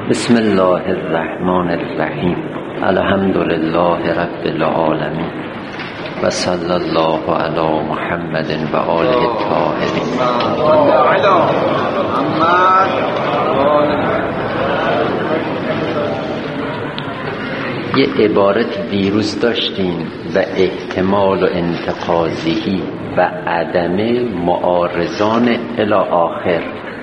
بسم الله الرحمن الرحیم. الحمد لله رب العالمین و صلی الله علی محمد و آله الطاهرین. یه عبارت دیروز داشتیم و احتمال و انتقاضی و عدم معارضان الی آخر.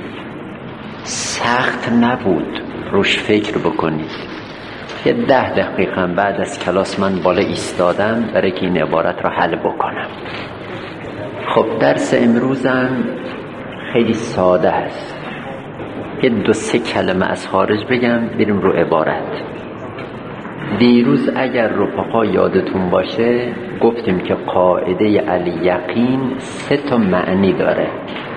سخت نبود، روش فکر بکنید. یه 10 دقیقه بعد از کلاس من بالا ایستادم برای که این عبارت را حل بکنم. خب درس امروزم خیلی ساده است. یه 2-3 کلمه از خارج بگم بریم رو عبارت. دیروز اگر رفقا یادتون باشه گفتیم که قاعده الیقین 3 معنی داره.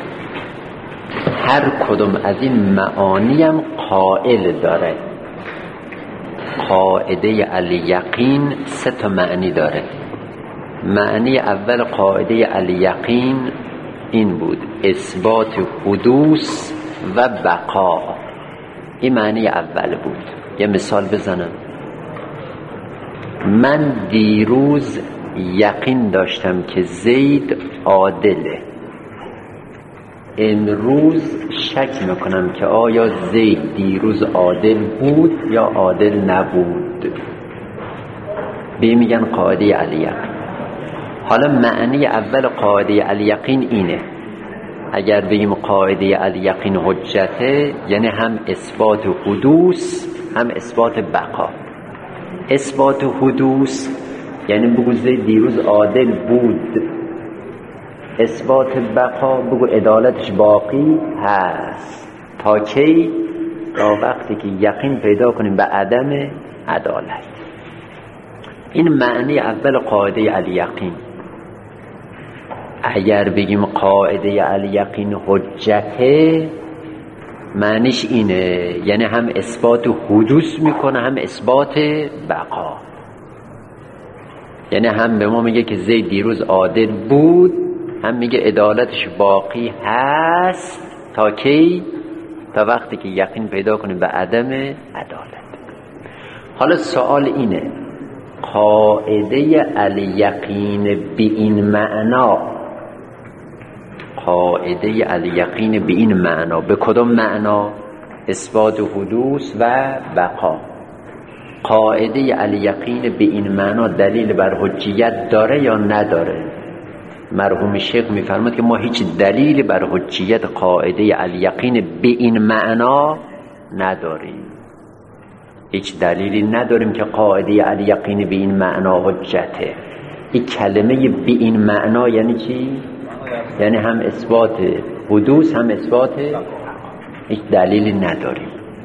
هر کدوم از این معانی هم قائل داره. قاعده الیقین 3 معنی داره. معنی اول قاعده الیقین این بود: اثبات حدوث و بقا. این معنی اول بود. یه مثال بزنم. من دیروز یقین داشتم که زید عادله. امروز شک میکنم که آیا زید دیروز عادل بود یا عادل نبود. به میگن قاعده الیقین. حالا معنی اول قاعده الیقین اینه: اگر بگیم قاعده الیقین حجته، یعنی هم اثبات حدوث هم اثبات بقا. اثبات حدوث یعنی بگو زید دیروز عادل بود. اثبات بقا بگو عدالتش باقی هست. تا کی؟ تا وقتی که یقین پیدا کنیم به عدم عدالت. این معنی اول قاعده الیقین. اگر بگیم قاعده الیقین حجته، معنیش اینه، یعنی هم اثبات حدوث میکنه هم اثبات بقا. یعنی هم به ما میگه که زید دیروز عادل بود، هم میگه عدالتش باقی هست. تا کی؟ تا وقتی که یقین پیدا کنیم به عدم عدالت. حالا سوال اینه: قاعده الیقین به این معنا، قاعده الیقین به این معنا به کدوم معنا؟ اثبات حدوث و بقا. قاعده الیقین به این معنا دلیل بر حجیت داره یا نداره؟ مرحوم شیخ میفرماد که ما هیچ دلیل بر حجیت قاعده الیقین به این معنا نداریم. هیچ دلیلی نداریم که قاعده الیقین به این معنا حجته. این کلمه به این معنا یعنی چی؟ یعنی هم اثبات حدوث هم اثبات. هیچ دلیلی نداریم.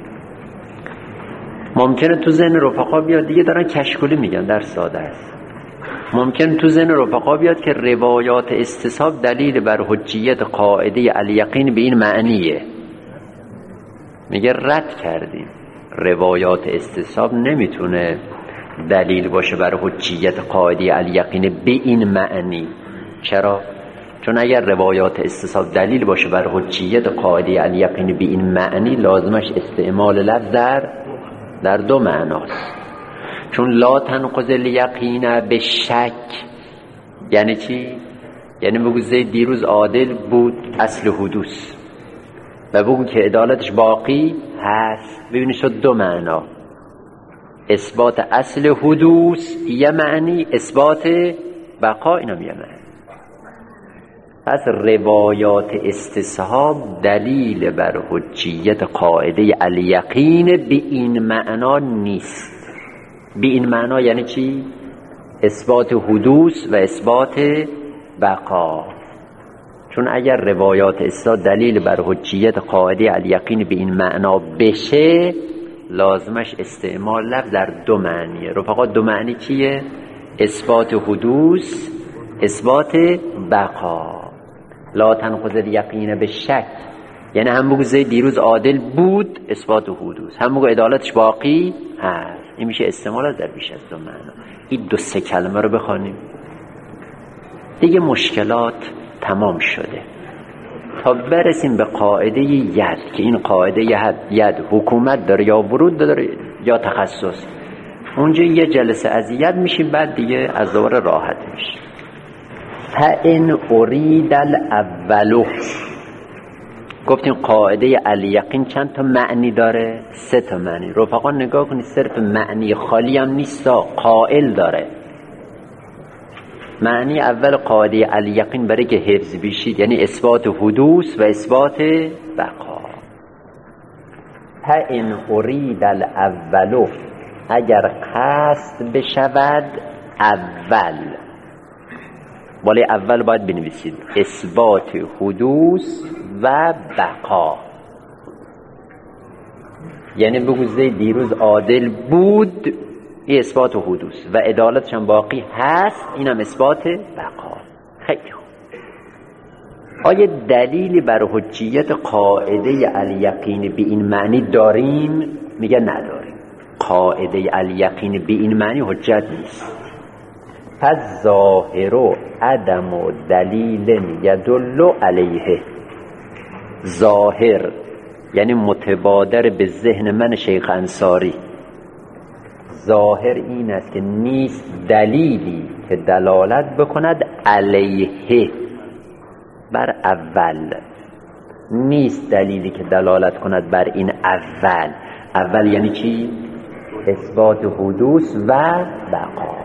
ممکنه تو ذهن رفقا بیاد، دیگه دارن کشکولی میگن، در ساده است. ممکن تو ذهن رفقا بیاد که روایات استصحاب دلیل بر حجیت قاعده الیقین به این معنیه. میگه رد کردیم. روایات استصحاب نمیتونه دلیل باشه بر حجیت قاعده الیقین به این معنی. چرا؟ چون اگر روایات استصحاب دلیل باشه بر حجیت قاعده الیقین به این معنی، لازمش استعمال لفظ در 2 معناست. چون لا تنقض الیقین به شک یعنی چی؟ یعنی بگو زید دیروز عادل بود، اصل حدوث، و بگو که عدالتش باقی هست. ببینید شد 2 معنا: اثبات اصل حدوث یه معنی، اثبات بقا اینم یه معنی. پس روایات استصحاب دلیل بر حجیت قاعده الیقین به این معنا نیست. به این معنا یعنی چی؟ اثبات حدوث و اثبات بقا. چون اگر روایات استصحاب دلیل بر حجیت قاعده الیقین به این معنا بشه، لازمش استعمال لفظ در 2 معنیه. رفقا 2 معنی چیه؟ اثبات حدوث، اثبات بقا. لا تنقض الیقین به شک یعنی هم بگو زید دیروز عادل بود، اثبات حدوث، هم بگو عدالتش باقی هست. این میشه استعمال در بیش از 2 معنا. این 2-3 کلمه رو بخوانیم دیگه مشکلات تمام شده. تا برسیم به قاعده ید که این قاعده ید حکومت داره یا ورود داره یا تخصص. اونجا یه جلسه از ید میشیم، بعد دیگه از دوباره راحت میشیم. فَإِنْ أُرِيدَ الْأَوَّلُ، گفتیم قاعده الیقین چند تا معنی داره؟ 3 تا معنی. رفقا نگاه کنید، صرف معنی خالی هم نیست، قائل داره. معنی اول قاعده الیقین برای که حفظ بشید یعنی اثبات حدوث و اثبات بقا. فَإِنْ أُرِيدَ الْأَوَّلُ، اگر قصد بشود اول، بالای اول باید بنویسید اثبات حدوث و بقا. یعنی بگو زید دیروز عادل بود، این اثبات حدوث و عدالتش هم باقی هست، اینم اثبات بقا. خیلی خوب. آیا دلیلی بر حجیت قاعده الیقین به این معنی داریم؟ میگه نداریم. قاعده الیقین به این معنی حجت نیست. پس ظاهر عدم و دلیل یدل علیه. ظاهر یعنی متبادر به ذهن من شیخ انصاری، ظاهر این است که نیست دلیلی که دلالت بکند علیه، بر اول. نیست دلیلی که دلالت کند بر این اول. اول یعنی چی؟ اثبات حدوث و بقا.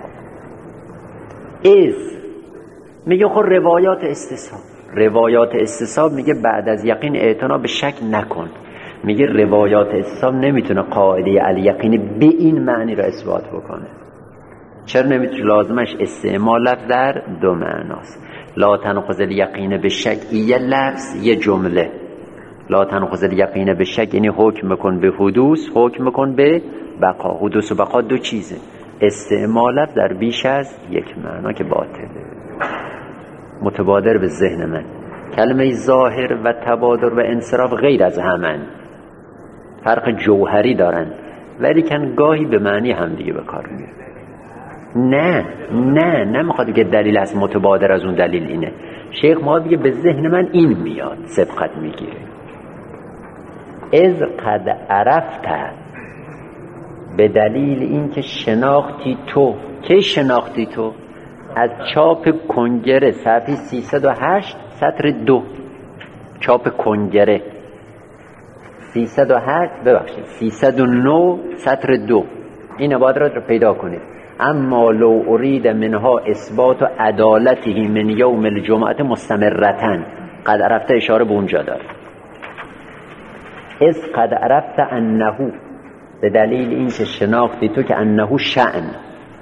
میگه خب روایات استصحاب، روایات استصحاب میگه بعد از یقین اعتنا به شک نکن. میگه روایات استصحاب نمیتونه قاعده الیقین به این معنی را اثبات بکنه. چرا نمیتونه؟ لازمش استعمال لفظ در 2 معناست. لا تنقض الیقین به شک، یه لفظ یه جمله. لا تنقض الیقین به شک یعنی حکم کن به حدوث، حکم کن به بقا. حدوث و بقا 2 چیزه. استعمال لفظ در بیش از یک معنا که باطله، متبادر به ذهن من. کلمه ظاهر و تبادر و انصراف غیر از همن، فرق جوهری دارن، ولی کن گاهی به معنی هم دیگه به کار میاد. نه میخواد که دلیل از متبادر از اون دلیل اینه. شیخ ما دیگه به ذهن من این میاد، سبقت میگیره. از قد عرفت، به دلیل این که شناختی تو. که شناختی تو؟ از چاپ کنگره صفحه 308 سطر 2. چاپ کنگره 309 سطر 2. این عبارت رو پیدا کنید. اما لو ارید منها اثبات عدالته من یوم الجمعه مستمرتن. قد عرفت اشاره به اونجا داره. از قد عرفت انه، به دلیل این که شناختی تو که انه شأن.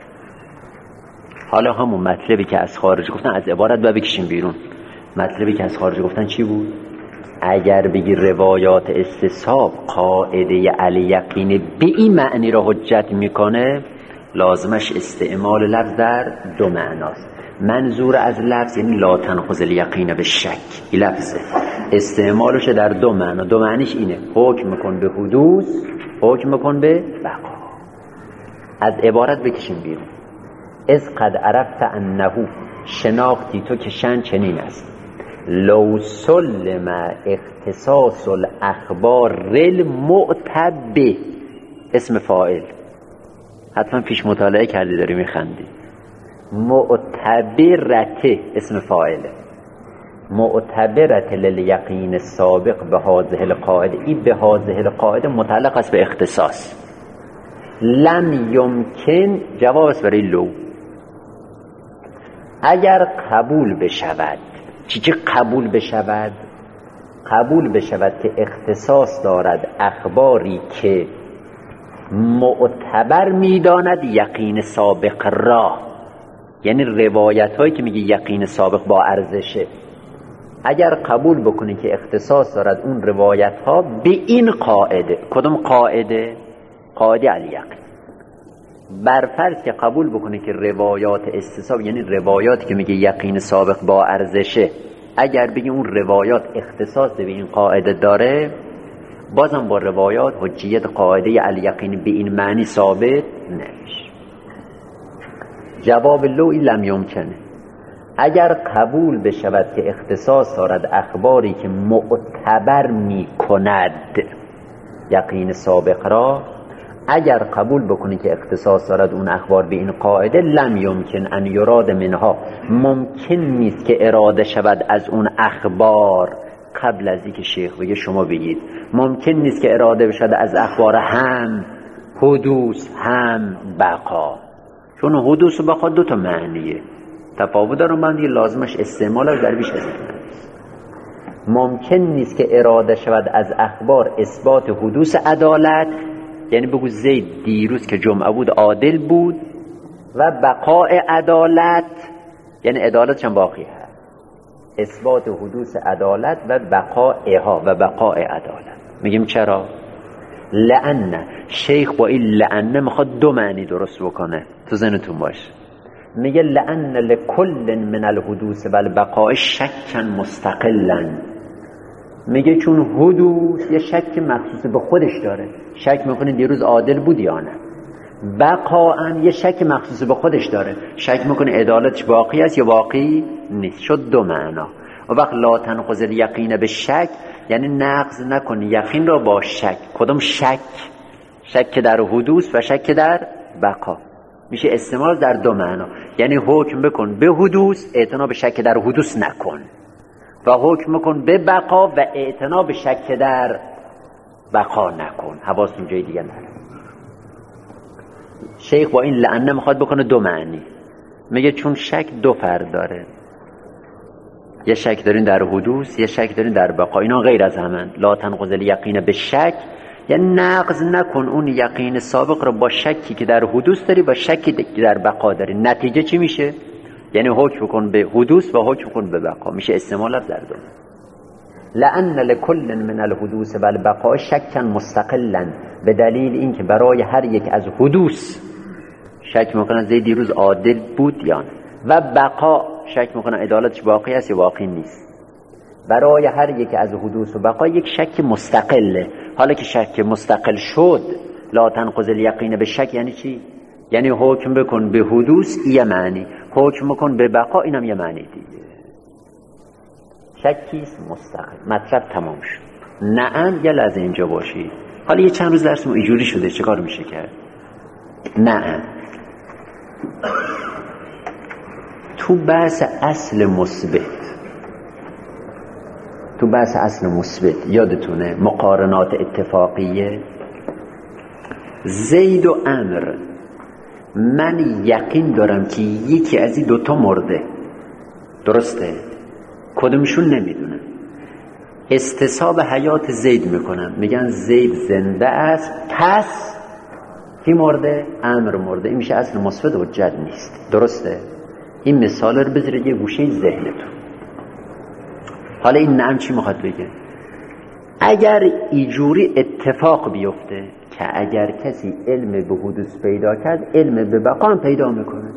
حالا همون مطلبی که از خارج گفتن از عبارت باید بکشیم بیرون. مطلبی که از خارج گفتن چی بود؟ اگر بگی روایات استصحاب قاعده الیقین به این معنی را حجت میکنه، لازمش استعمال لفظ در 2 معناست. منظور از لفظ یعنی لا تنقض الیقین به شک، این لفظه. استعمالش در 2 معنا. 2 معنیش اینه: حکم کن به حدوث، حکم کن به بقا. از عبارت بکشیم بیرون. از قد عرفت انه، شناختی تو که شن چنین است. لو سلم اختصاص الاخبار المعتبه، اسم فاعل، حتما پیش مطالعه کردی داری میخندی. معتبرته اسم فاعله. معتبرت للیقین سابق به هذه القاعده. این به هذه القاعده متعلق است به اختصاص. لم یمکن جواب است برای لو. اگر قبول بشود، چی قبول بشود؟ قبول بشود که اختصاص دارد اخباری که معتبر میداند یقین سابق را، یعنی روایت هایی که میگه یقین سابق با ارزشه. اگر قبول بکنی که اختصاص دارد اون روایت ها به این قاعده. کدوم قاعده؟ قاعده الیقین. برفرض که قبول بکنی که روایات استصحاب یعنی روایاتی که میگه یقین سابق با ارزشه، اگر بگی اون روایات اختصاص به این قاعده داره، بازم با روایات حجیت قاعده الیقین به این معنی ثابت نمیشه. جواب لوی لم یمکنه. اگر قبول بشود که اختصاص دارد اخباری که معتبر می کند یقین سابق را، اگر قبول بکنی که اختصاص دارد اون اخبار به این قاعده، لم یمکن ان یراد منها، ممکن نیست که اراده شود از اون اخبار قبل از اینکه شیخ بگه شما بگید، ممکن نیست که اراده بشود از اخبار هم حدوث هم بقا، چون حدوث و بقا دو تا معنیه تفاوت دارن، من دیگه لازمش استعمال در بیش از این معنی. ممکن نیست که اراده شود از اخبار اثبات حدوث عدالت، یعنی بگو زید دیروز که جمعه بود عادل بود، و بقاء عدالت، یعنی عدالت چند باقی هست، اثبات حدوث عدالت و بقائها و بقاء عدالت. میگیم چرا؟ لأن شیخ با این لأن میخواد دو معنی درست بکنه، تو ذهنتون باشه. میگه لأن لکل من الحدوث و البقاء شکا مستقلا، میگه چون حدوث یه شک مخصوص به خودش داره، شک میکنه دیروز عادل بود یا نه. بقاء یه شک مخصوص به خودش داره، شک میکنه عدالتش باقی است یا باقی نیست. شد دو معنا. و وقت لا تنقض الیقین به شک، یعنی نقض نکن یقین را با شک. کدوم شک؟ شک در حدوث و شک در بقا. میشه استعمال در دو معنا، یعنی حکم بکن به حدوث، اعتنا به شک در حدوث نکن، و حکم بکن به بقا و اعتنا به شک در بقا نکن. حواستون جای دیگه نره. شیخ با این لعنه میخواد بکنه دو معنی. میگه چون شک دو فرد داره، یه شک دارین در حدوث، یه شک دارین در بقا، اینا غیر از همن. لا تنقض الیقین به شک، یعنی نقض نکن اون یقین سابق رو با شکی که در حدوث داری و شکی که در بقا داری. نتیجه چی میشه؟ یعنی حکم کن به حدوث و حکم کن به بقا. میشه استعمال در دو. لأن لكل من الحدوث و البقاء شکا مستقلا، به دلیل اینکه برای هر یک از حدوث شک میکنن زید دیروز عادل بود یا نه، و بقا شک میکنن عدالتش باقی است یا باقی نیست. برای هر یک از حدوث و بقا یک شک مستقله. حالا که شک مستقل شد، لا تنقض الیقین به شک یعنی چی؟ یعنی حکم بکن به حدوث یه معنی، حکم بکن به بقا اینم یه معنی دیگه. شکیست مستقل. مطلب تمام شد. نعم یه لحظه اینجا باشید. حالا یه چند روز درسمون اینجوری شده، چه کار میشه کرد؟ نعم تو بحث اصل مثبت یادتونه مقارنات اتفاقیه، زید و عمر، من یقین دارم که یکی از این دوتا مرده، درسته؟ کدومشون نمیدونم. استصحاب حیات زید میکنم، میگن زید زنده است، پس کی مرده؟ عمر مرده. این میشه اصل مثبت حجت نیست، درسته؟ این مثال رو بذارید یه گوشه ذهنتون. حالا این نعم چی میخواد بگه؟ اگر اینجوری اتفاق بیفته که اگر کسی علم به حدوث پیدا کرد، علم به بقا هم پیدا میکنه.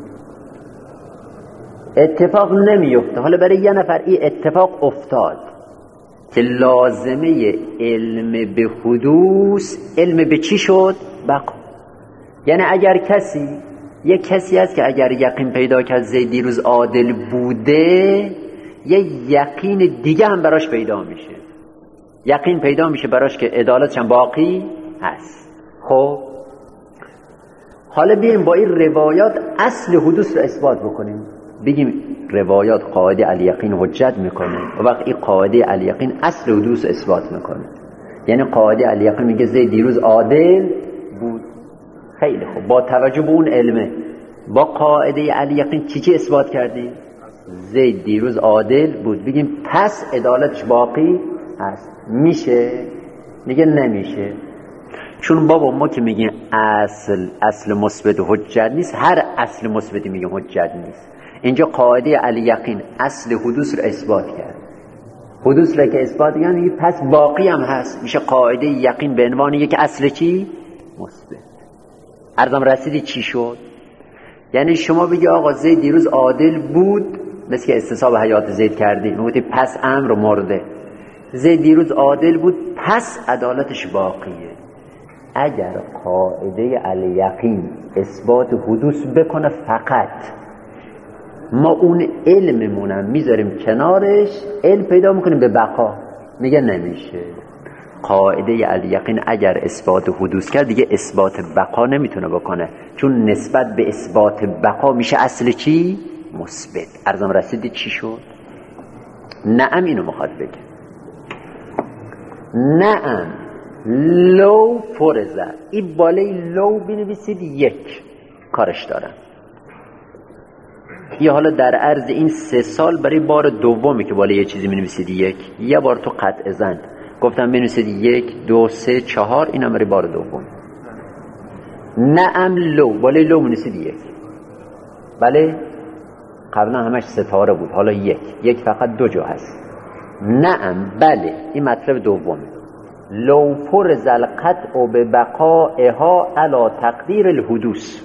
اتفاق نمیفته، حالا برای یه نفر این اتفاق افتاد که لازمه علم به حدوث علم به چی شد؟ بقا. یعنی اگر یه کسی هست که اگر یقین پیدا کرد زید دیروز عادل بوده، یه یقین دیگه هم براش پیدا میشه، یقین پیدا میشه براش که عدالتش هم باقی هست. خب حالا بیایم با این روایات اصل حدوث رو اثبات بکنیم، بگیم روایات قاعده الیقین حجت میکنه، و وقت این قاعده الیقین اصل حدوث اثبات میکنه. یعنی قاعده الیقین میگه زید دیروز عادل بود. خیلی خوب، با توجه به اون علمه با قاعده الیقین چی اثبات کردیم؟ زید دیروز عادل بود. بگیم پس عدالتش باقی هست. میشه؟ میگه نمیشه، چون بابا ما که میگیم اصل مثبت حجت نیست، هر اصل مثبتی میگیم حجت نیست. اینجا قاعده الیقین اصل حدوث رو اثبات کرد، حدوث رو که اثبات کرد میگه پس باقی هم هست، میشه قاعده یقین به عنوان یک اصل چی؟ مثبت. عرضم رسیدی چی شد؟ یعنی شما بگی آقا زید دیروز عادل بود، مثل که استصحاب حیات زید کردی، میگویی پس امر مرده، زید دیروز عادل بود پس عدالتش باقیه. اگر قاعده الیقین اثبات حدوث بکنه فقط، ما اون علممونم میذاریم کنارش، علم پیدا میکنیم به بقا. میگه نمیشه. قاعده الیقین اگر اثبات حدوث کرد دیگه اثبات بقا نمیتونه بکنه، چون نسبت به اثبات بقا میشه اصل چی؟ مثبت. عرضم رسیدی چی شد؟ نعم اینو میخواد بگه. نعم لو فرزه، این بالای لو بنویسید یک، کارش دارم. یا حالا در عرض این 3 سال برای بار دومی که بالای یه چیزی بنویسید یک، یه بار تو قطع زن گفتم بنویسید 1 2 3 4، اینم برای بار دوم. نعم لو، بالای لو بنویسید یک. بله قبلا همش ستاره بود، حالا یک فقط 2 جا هست. نعم بله، این مطلب دومه. لو فرض القطع ببقائها علی تقدیر الحدوث،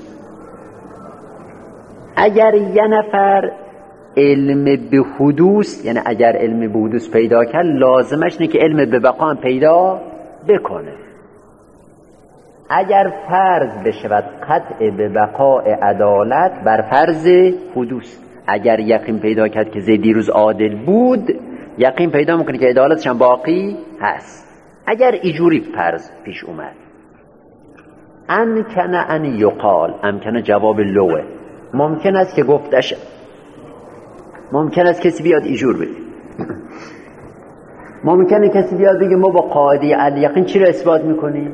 اگر یه نفر علم به حدوث، یعنی اگر علم به حدوث پیدا کرد، لازمش اینه که علم به بقا هم پیدا بکنه. اگر فرض بشود قطع به بقاء عدالت بر فرض حدوث، اگر یقین پیدا کرد که زید دیروز عادل بود، یقین پیدا میکنه که عدالتش هم باقی هست. اگر اینجوری فرض پیش اومد، امکن ان یقال، امکن جواب لوه، ممکن است که گفتش، ممکن است کسی بیاد اینجور بگه، ممکنه کسی بیاد بگه ما با قاعده الیقین چی رو اثبات میکنیم؟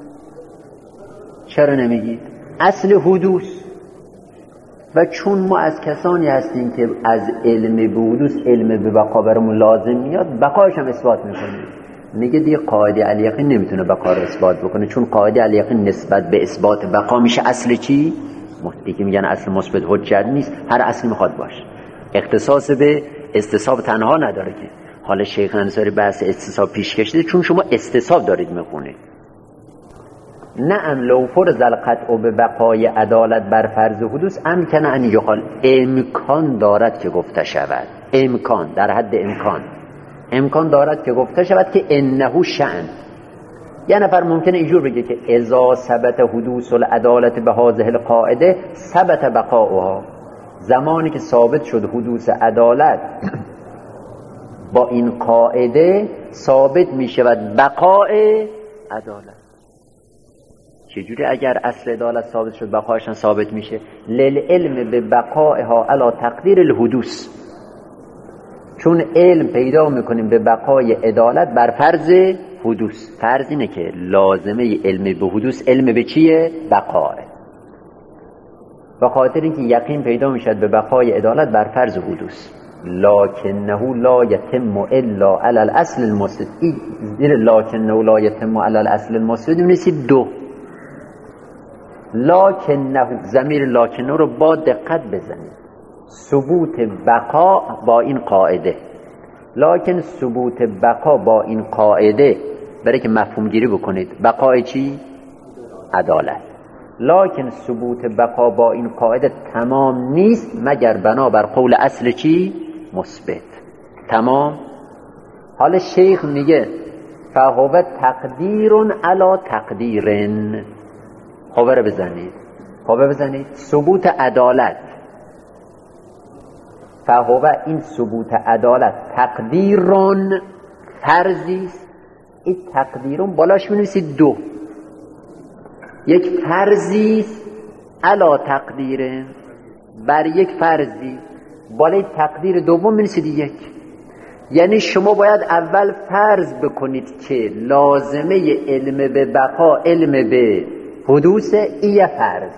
چرا نمیگید؟ اصل حدوث. و چون ما از کسانی هستیم که از علم به حدوث علم به بقا برامون لازم میاد، بقایش هم اثبات میکنیم. میگه دیگه قاعده الیقین نمیتونه بقا رو اثبات بکنه، چون قاعده الیقین نسبت به اثبات بقا میشه اصل چی؟ دیگه میگن اصل مثبت حجت نیست، هر اصلی میخواد باشه. اختصاص به استصحاب تنها نداره که. حالا شیخ انصاری بحث استصحاب پیش کشیده، چون شما استصحاب دارید میخونید. نعم لو فرض القطع ببقای عدالت بر فرض حدوث امکن ان یقال، امکان دارد که گفته شود، امکان در حد امکان دارد که گفته شود که انه شأن. یه نفر ممکنه اینجور بگه که اذا ثبت حدوث العدالت به هذه القاعده ثبت بقاؤها، زمانی که ثابت شد حدوث عدالت با این قاعده ثابت می شود بقاء عدالت. چجوری اگر اصل عدالت ثابت شد بقایش ثابت میشه؟ للعلم به بقائها علی تقدیر الحدوث، چون علم پیدا میکنیم به بقای عدالت بر فرض حدوث. فرض اینه که لازمه علم به حدوث علم به چیه؟ بقاه. به خاطر اینکه یقین پیدا میشد به بقای عدالت بر فرض حدوث. لکنه لا یتم الا علی الاصل المسند، زیر لکنه لا یتم علی الاصل المسند می‌نویسید 2. لکنه، ضمیر لکنه رو با دقت بزنید. ثبوت بقا با این قاعده، لکن ثبوت بقا با این قاعده، برای که مفهوم گیری بکنید، بقای چی؟ عدالت. لکن ثبوت بقا با این قاعده تمام نیست مگر بنابر قول اصل چی؟ مثبت. تمام. حالا شیخ میگه فهو تقدیر علی تقدیرن. خبر بزنید ثبوت عدالت، فهو این ثبوت عدالت تقدیرون فرضیست. این تقدیرون بالاش بنویسید 2، یک فرضیست علی تقدیرن، بر یک فرضی، بالای تقدیر دوم بنویسید 1. یعنی شما باید اول فرض بکنید که لازمه علم به بقا علم به حدوث، این فرض.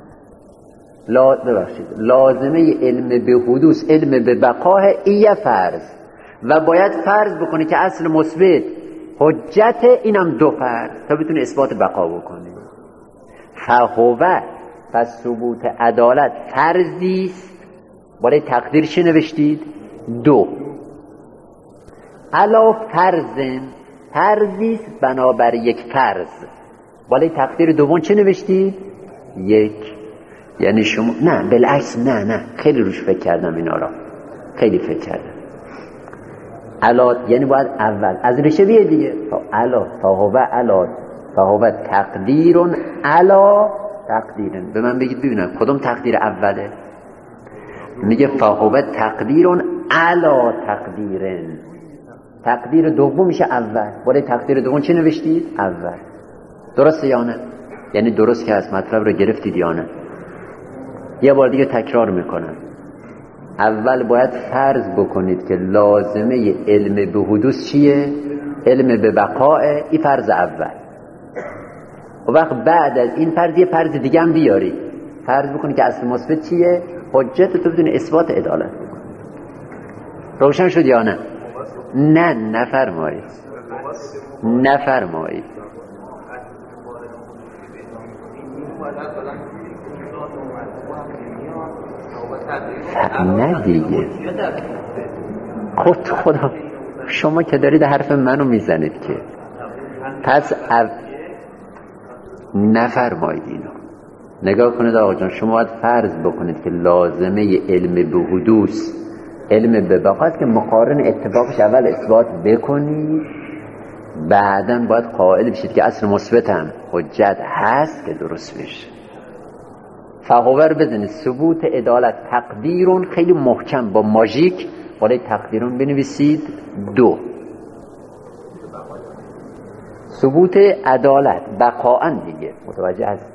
لازمه علم به حدوث علم به بقاه، این فرض. و باید فرض بکنی که اصل مثبت حجت، اینم 2 فرض تا بتونی اثبات بقا بکنی. فهوه، پس ثبوت عدالت فرضیست، بالای تقدیر چی نوشتید؟ 2. علا فرضن، فرضیست بنابر یک فرض، بالای تقدیر دوم چه نوشتید؟ 1. یعنی شما نه بالعکس، نه خیلی روش فکر کردم، اینا را خیلی فکر کردم. علا یعنی باید اول از ریشه بیه دیگه. علا فهو تقدیرون علا تقدیرن. به من بگید ببینم کدوم تقدیر اوله؟ میگه فهو تقدیر علی تقدیر. تقدیر دوم میشه اول. برای تقدیر دوم چی نوشتید؟ اول. درسته یا نه؟ یعنی درست که از مطلب رو گرفتید یا نه؟ یه بار دیگه تکرار میکنم. اول باید فرض بکنید که لازمه علم به حدوث چیه؟ علم به بقاء. این فرض اول. و وقت بعد از این فرض یه فرض دیگه هم بیارید. فرض بکنید که اصل مثبت چیه؟ حجت تو بدون اثبات عدالت. روشن شد یا نه؟ نه نفرمایید. نفرمایید. نه دیگه. خدا شما که دارید حرف منو میزنید که پس نفرمایید اینو. نگاه کنید آقا جان، شما باید فرض بکنید که لازمه علم به حدوث علم به بقا است که مقارن اتفاقش اول اثبات بکنید، بعداً باید قائل بشید که اصل مثبت هم حجت هست که درست بشه. فهوور بزنید ثبوت عدالت تقدیرون، خیلی محکم با ماژیک بالای تقدیرون بنویسید 2. ثبوت عدالت بقاءً دیگه متوجه هست.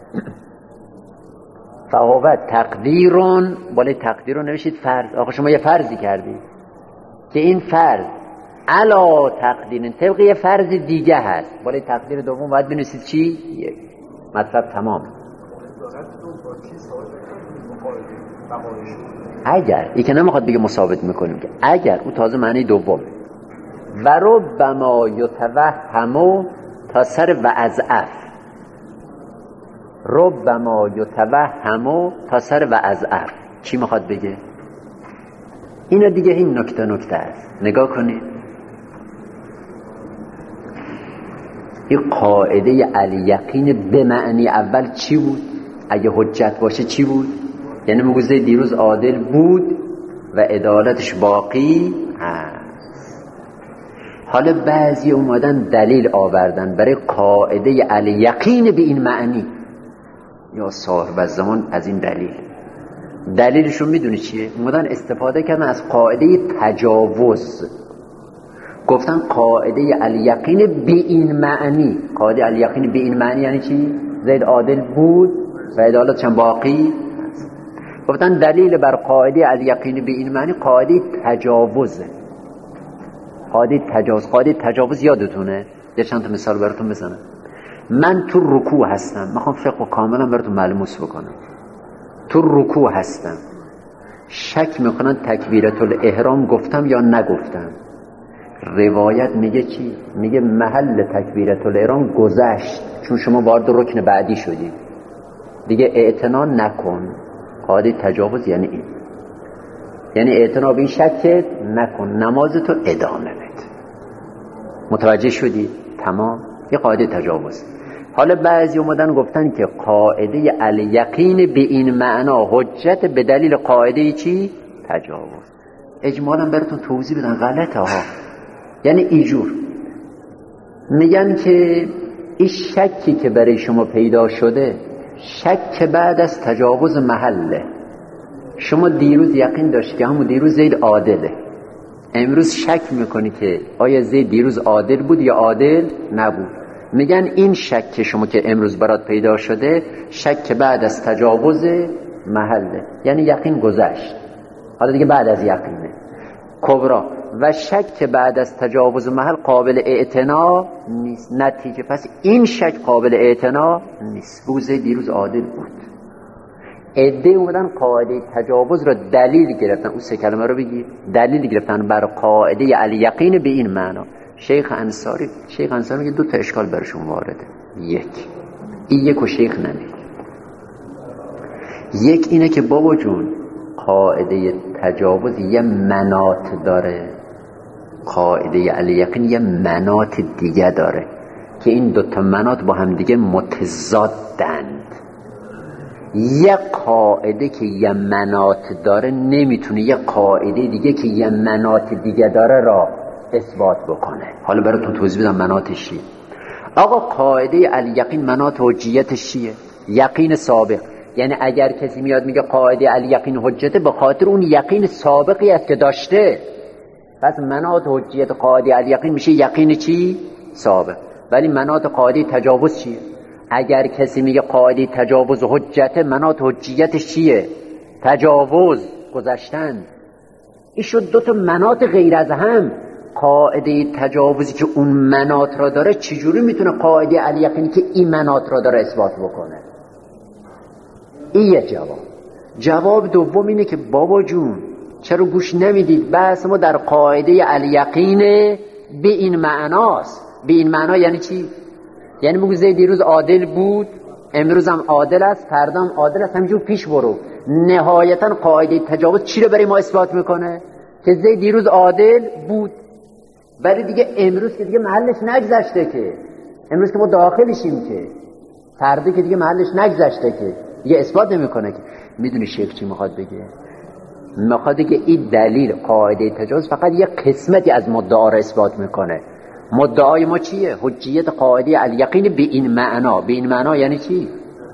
فهوور تقدیرون بالای تقدیرون نوشید فرض. آخه شما یه فرضی کردید که این فرض علا تقدیر طبق یه فرض دیگه هست. بالای تقدیر دوم باید بنویسید چی؟ یک. مطلب تمام. اگر این که نمیخواد بگه مثابت میکنیم که اگر او تازه معنی دوم و ربما یتوهمو تا سر و اضعف، ربما یتوهمو تا سر و اضعف چی میخواد بگه؟ اینا دیگه این نکته است. نگاه کنید این قاعده الیقین به معنی اول چی بود؟ اگه حجت باشه چی بود؟ یعنی مگوزه دیروز عادل بود و عدالتش باقی هست. حالا بعضی اومدن دلیل آوردن برای قاعده الیقین به این معنی. یا صاحب الزمان از این دلیلشون میدونی چیه؟ اومدن استفاده کردن از قاعده تجاوز. گفتن قاعده الیقین به این معنی. قاعده الیقین به این معنی یعنی چی؟ زید عادل بود و عدالتش هم باقی. گفتن دلیل بر قاعده الیقین به این معنی قاعده تجاوزه. قاعده تجاوز یادتونه؟ یه چند تا مثال براتون بزنم. من تو رکوع هستم، میخوام فقه کاملا براتون ملموس بکنم. تو رکوع هستم، شک میکنن تکبیرت الاحرام گفتم یا نگفتم. روایت میگه چی؟ میگه محل تکبیرت الاحرام گذشت چون شما وارد رکن بعدی شدید، دیگه اعتنا نکن. قاعده تجاوز یعنی این، یعنی اعتنا به این شکت نکن، نمازتو ادامه بده. متوجه شدید؟ تمام. یه قاعده تجاوز. حالا بعضی اومدن گفتن که قاعده الیقین به این معنا حجت به دلیل قاعده چی؟ تجاوز. اجمالا براتون توضیح بدن غلطه ها. یعنی اینجور میگن که این شکی که برای شما پیدا شده شک بعد از تجاوز محله. شما دیروز یقین داشتی که همون دیروز زید عادله، امروز شک میکنی که آیا زید دیروز عادل بود یا عادل نبود. میگن این شک که شما که امروز برات پیدا شده شک بعد از تجاوز محله، یعنی یقین گذشت، حالا دیگه بعد از یقینه کبرا. و شک بعد از تجاوز محل قابل اعتنا نیست. نتیجه پس این شک قابل اعتنا نیست. روزه دیروز عادل بود. عده اومدن قاعده تجاوز را دلیل گرفتن. اون 3 کلمه رو بگید. دلیل گرفتن بر قاعده الیقین به این معنا. شیخ انصاری میگه 2 تا اشکال برشون وارده. یک و شیخ نمید. یک اینه که بابا جون قاعده تجاوز یه مناط داره، قاعده الیقین یه مناط دیگه داره که این 2 تا مناط با هم دیگه متضادند. یه قاعده که یه مناط داره نمیتونه یه قاعده دیگه که یه مناط دیگه داره را اثبات بکنه. حالا براتون توضیح بدم مناطش چیه. آقا قاعده الیقین مناط حجیتش چیه؟ یقین سابق. یعنی اگر کسی میاد میگه قاعده الیقین حجته، به خاطر اون یقین سابقی است که داشته. پس مناط حجیت قاعده الیقین میشه یقین چی؟ سابق. ولی مناط قاعده تجاوز چیه؟ اگر کسی میگه قاعده تجاوز حجته، مناط حجیتش چیه؟ تجاوز، گذشتن. این شد دو تا مناط غیر از هم. قاعده تجاوزی که اون مناط را داره چجوری میتونه قاعده الیقینی که این مناط را داره اثبات بکنه؟ این یه جواب دوم اینه که بابا جون چرا گوش نمیدید؟ بس ما در قاعده الیقین به این معناست. به این معنا یعنی چی؟ یعنی بگو زید دیروز عادل بود، امروز هم عادل است، فردا هم عادل است، همینجور پیش برو. نهایتا قاعده تجاوز چی رو برای ما اثبات میکنه؟ که زید دیروز عادل بود، ولی دیگه امروز که دیگه محلش نگذشته، که امروز که ما داخلشیم، که فردا که دیگه محلش نگذشته، که دیگه اثبات نمیکنه. که میدونی شیخ چی میخواد بگه؟ میخواد که این دلیل قاعده تجاوز فقط یه قسمتی از مدعا رو اثبات میکنه. مدعای ما چیه؟ حجیت قاعده الیقین به این معنا. به این معنا یعنی چی؟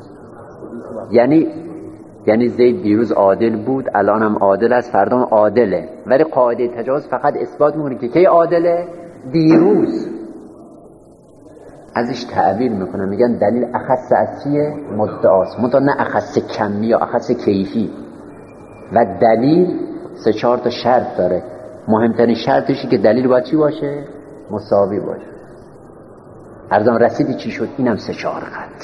یعنی زید دیروز عادل بود، الان هم عادل است، فردا هم عادله. ولی قاعده تجاوز فقط اثبات میکنه که کی عادله؟ دیروز. ازش تعبیر میکنن، میگن دلیل اخص از چیه؟ مدعاست، منتها نه اخص کمی یا اخص کیفی. و دلیل 3-4 تا شرط داره. مهمترین شرطشی که دلیل باید چی باشه؟ مساوی باشه. ارزان رسیدی چی شد؟ اینم 3-4 خط.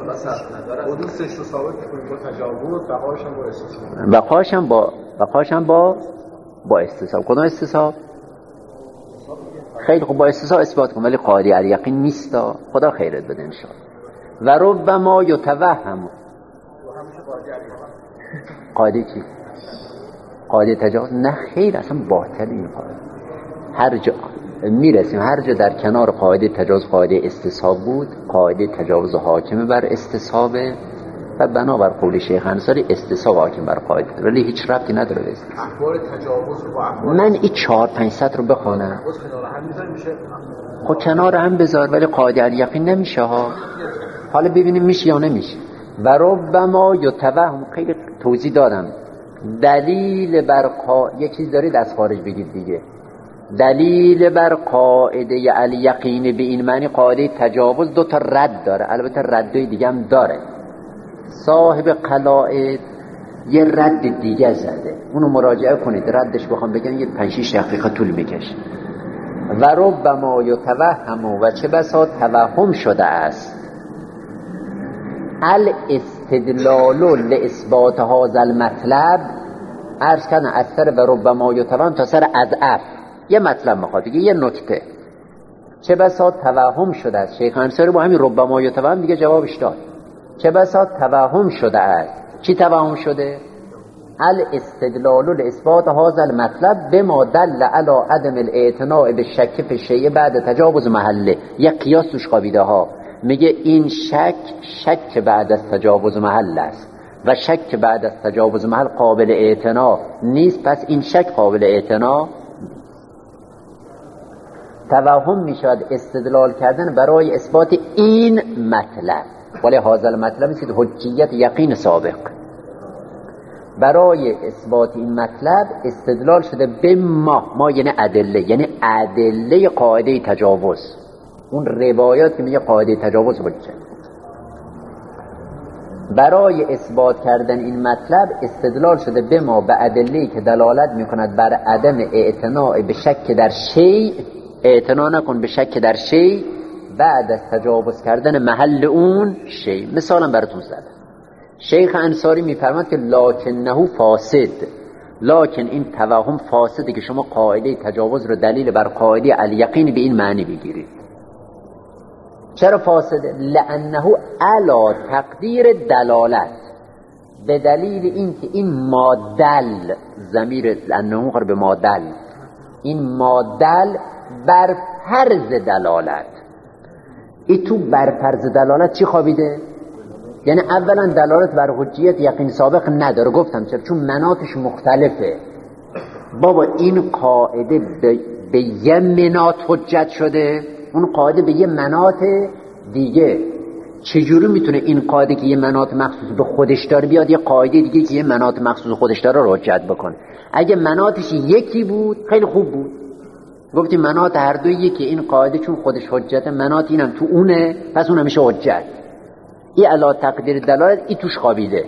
بقاشم با استصحاب. کدام استصحاب؟ خیلی خوب، با استصحاب اثبات کن، ولی قاعده الیقین نیست. خدا خیرت بده ان شاء الله. و ربما یتوهم. قاعده چی؟ قاعده تجاوز؟ نه خیر، اصلا باطل. این قاعده هر جا میرسیم، هر جا در کنار قاعده تجاوز قاعده استصحاب بود، قاعده تجاوز حاکم بر استصحابه و بنابر قول شیخ انصاری استصحاب حاکم بر قاعده، ولی هیچ ربطی نداره به اخبار تجاوز رو با اخبار من این 4-5 سطر رو بخونم. خب کنار هم بذار، ولی قاعده الیقین نمیشه ها. حالا ببینیم میشه یا نمیشه. و ربما یتوهم، خیلی توضیح دادم. دلیل بر یک چیز دارید از خارج بگید دیگه. دلیل بر قاعده الیقین به این معنی قاعده تجاوز 2 تا رد داره. البته ردای دیگه هم داره. صاحب قلائد یه رد دیگه زده، اونو مراجعه کنید. ردش بخوام بگم یه 5-6 دقیقه طول میکشه. و ربما یتوهم، و چه بسا توهم شده است، الاستدلال لاثبات هذا المطلب. عرض کردن از سر و ربما یتوهم تا سر اضعف یه مطلب میخواد دیگه، یه نکته. چه بسا توهم شده است. شیخ انصاری با همین ربما یتوهم دیگه جوابش داد. چه بسا توهم شده است. چی توهم شده؟ الاستدلال لاثبات هذا المطلب بما دل علی عدم الاعتناء بالشک فی الشیء بعد تجاوز محله. یه قیاس توش خوابیده ها. میگه این شک بعد از تجاوز محل است و شک بعد از تجاوز محل قابل اعتنا نیست، پس این شک قابل اعتنا. توهم میشود استدلال کردن برای اثبات این مطلب، ولی هذا المطلب است حجیت یقین سابق. برای اثبات این مطلب استدلال شده به ما یعنی ادله، یعنی ادله قاعده تجاوز، اون روایات که میگه قاعده تجاوز حجت. برای اثبات کردن این مطلب استدلال شده به ما به ادله‌ای که دلالت میکند بر عدم اعتناء به شک در شیء. اعتنا نکن به شک در شیء بعد از تجاوز کردن محل اون شیء. مثلا براتون زدم. شیخ انصاری میفرماد که لکنه فاسد، لکن این توهم فاسده که شما قاعده تجاوز رو دلیل بر قاعده الیقین به این معنی بگیرید. چرا فاسده؟ لانه علی تقدیر دلالت، به دلیل این که این مادل، ضمیر لانه قرب مادل، این مادل بر فرض دلالت. این تو بر فرض دلالت چی خوابیده؟ یعنی اولا دلالت بر حجیت یقین سابق نداره. گفتم چون مناطش مختلفه. بابا این قاعده به یه مناط حجت شده، اون قاعده به یه مناط دیگه. چجوری میتونه این قاعده که یه مناط مخصوص به خودش داره بیاد یه قاعده دیگه که یه مناط مخصوص خودش داره رو حجت بکنه؟ اگه مناطش یکی بود خیلی خوب بود، گفتیم مناط هر دو یکی، این قاعده چون خودش حجته مناط اینم تو اونه، پس اونم میشه حجت. این علا تقدیر دلالت این توش خوابیده.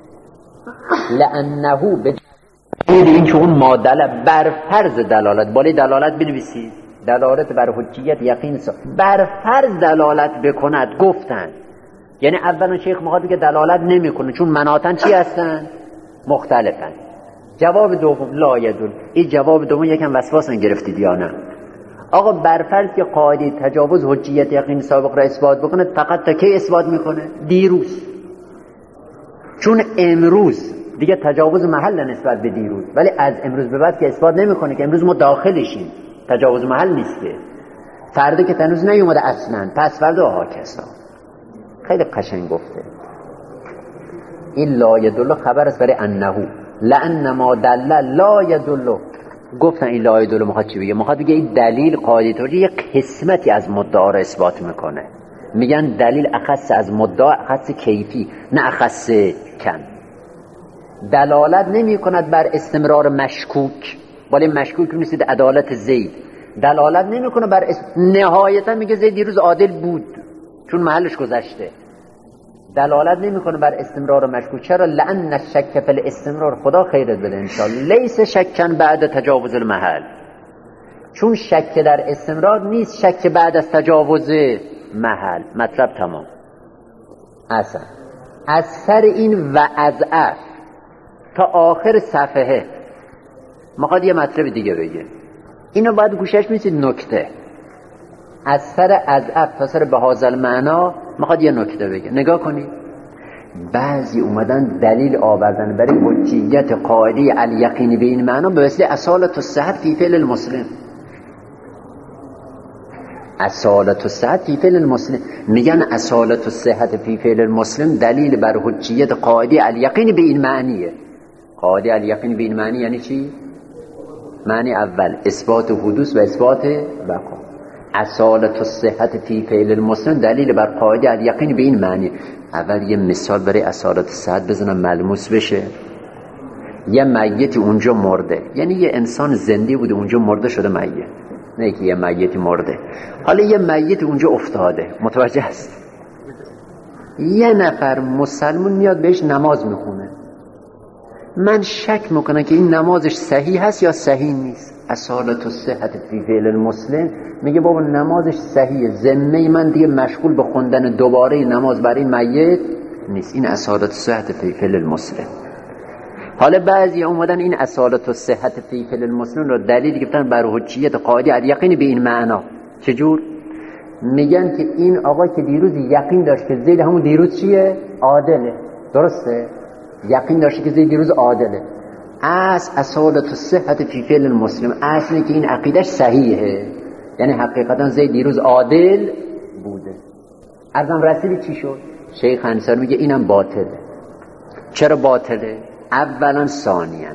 لانه به این چون مادله بر فرض دلالت، بالای دلالت بنویسید دلالت بر حجیت یقین بر فرض دلالت بکند. گفتن یعنی اولا شیخ میخواد که دلالت نمیکنه چون مناطن چی هستن؟ مختلفن. جواب دوم لا یدل. این جواب دوم یکم وسواسن گرفتید یا نه؟ آقا بر فرض که قاعده تجاوز حجیت یقین سابق را اثبات بکنه، فقط تا کی اثبات میکنه؟ دیروز. چون امروز دیگه تجاوز محل نسبت به دیروز، ولی از امروز به بعد که اثبات نمیکنه که امروز ما داخلشیم، تجاوز محل نیست که. فردا که تنوز نیومده اصلا، پس فردا ها کسا. خیلی قشنگ گفته. این لا یدل خبر است برای انه، لان ما دل لا یدل. گفتن این لا یدل میخواد چی بگه؟ میخواد بگه این دلیل قاعده توجیه یک قسمتی از مدعا را اثبات میکنه. میگن دلیل اخص از مدعا، اخص کیفی نه اخص کم. دلالت نمی کند بر استمرار مشکوک، ولی مشکوک نیست عدالت زید. دلالت نمی کنه بر نهایتا میگه زید دیروز عادل بود چون محلش گذشته. دلالت نمی کنه بر استمرار مشکوک. چرا؟ لان الشک فی الاستمرار، خدا خیرت بده انشاءالله، لیس شکن بعد تجاوز المحل. چون شک در استمرار نیست شک بعد از تجاوز محل. مطلب تمام. اصلا از سر این و از اف تا آخر صفحه میخواد یه مطلب دیگه بگه. اینو باید گوشش میسید نکته. از سر از اف تا سر به هازل معنا میخواد یه نکته بگه. نگاه کنید، بعضی اومدن دلیل آوردن برای حجیت قاعده الیقین به این معنا به وسیله اصالت الصحت فی فعل المسلم. اصالت الصحت فی فعل المسلم، میگن اصالت الصحت فی فعل المسلم دلیل بر حجیت قاعده الیقین به این معنیه. قاعده الیقین به این معنی یعنی چی؟ معنی اول اثبات حدوث و اثبات بقا. اصالت الصحت فی فعل المسلم دلیل بر قاعده الیقین به این معنی. اول یه مثال برای اصالت الصحت بزنم ملموس بشه. یه میتی اونجا مرده، یعنی یه انسان زنده بوده اونجا مرده شده میت، نه که یه میتی مرده. حالا یه میت اونجا افتاده، متوجه است؟ یه نفر مسلمون میاد بهش نماز میخونه، من شک میکنم که این نمازش صحیح هست یا صحیح نیست. اصالت الصحت فی فعل المسلم میگه بابا نمازش صحیحه، ذمه من دیگه مشغول به خوندن دوباره نماز برای میت نیست. این اصالت الصحت فی فعل المسلم. حالا بعضی اومدن این اصالت الصحت فی فعل المسلم رو دلیل گرفتن بر حجیت قاعده الیقین به این معنا. چجور؟ میگن که این آقا که دیروز یقین داشت که زید همون دیروز چیه؟ عادله. درسته؟ یقین داشته که زید دیروز عادله. اصالت الصحت فی فعل المسلم اصلی که این عقیدش صحیحه، یعنی حقیقتا زید دیروز عادل بوده. ارزم رسیدی چی شد؟ شیخ انصاری میگه اینم باطله. چرا باطله؟ اولا ثانیا،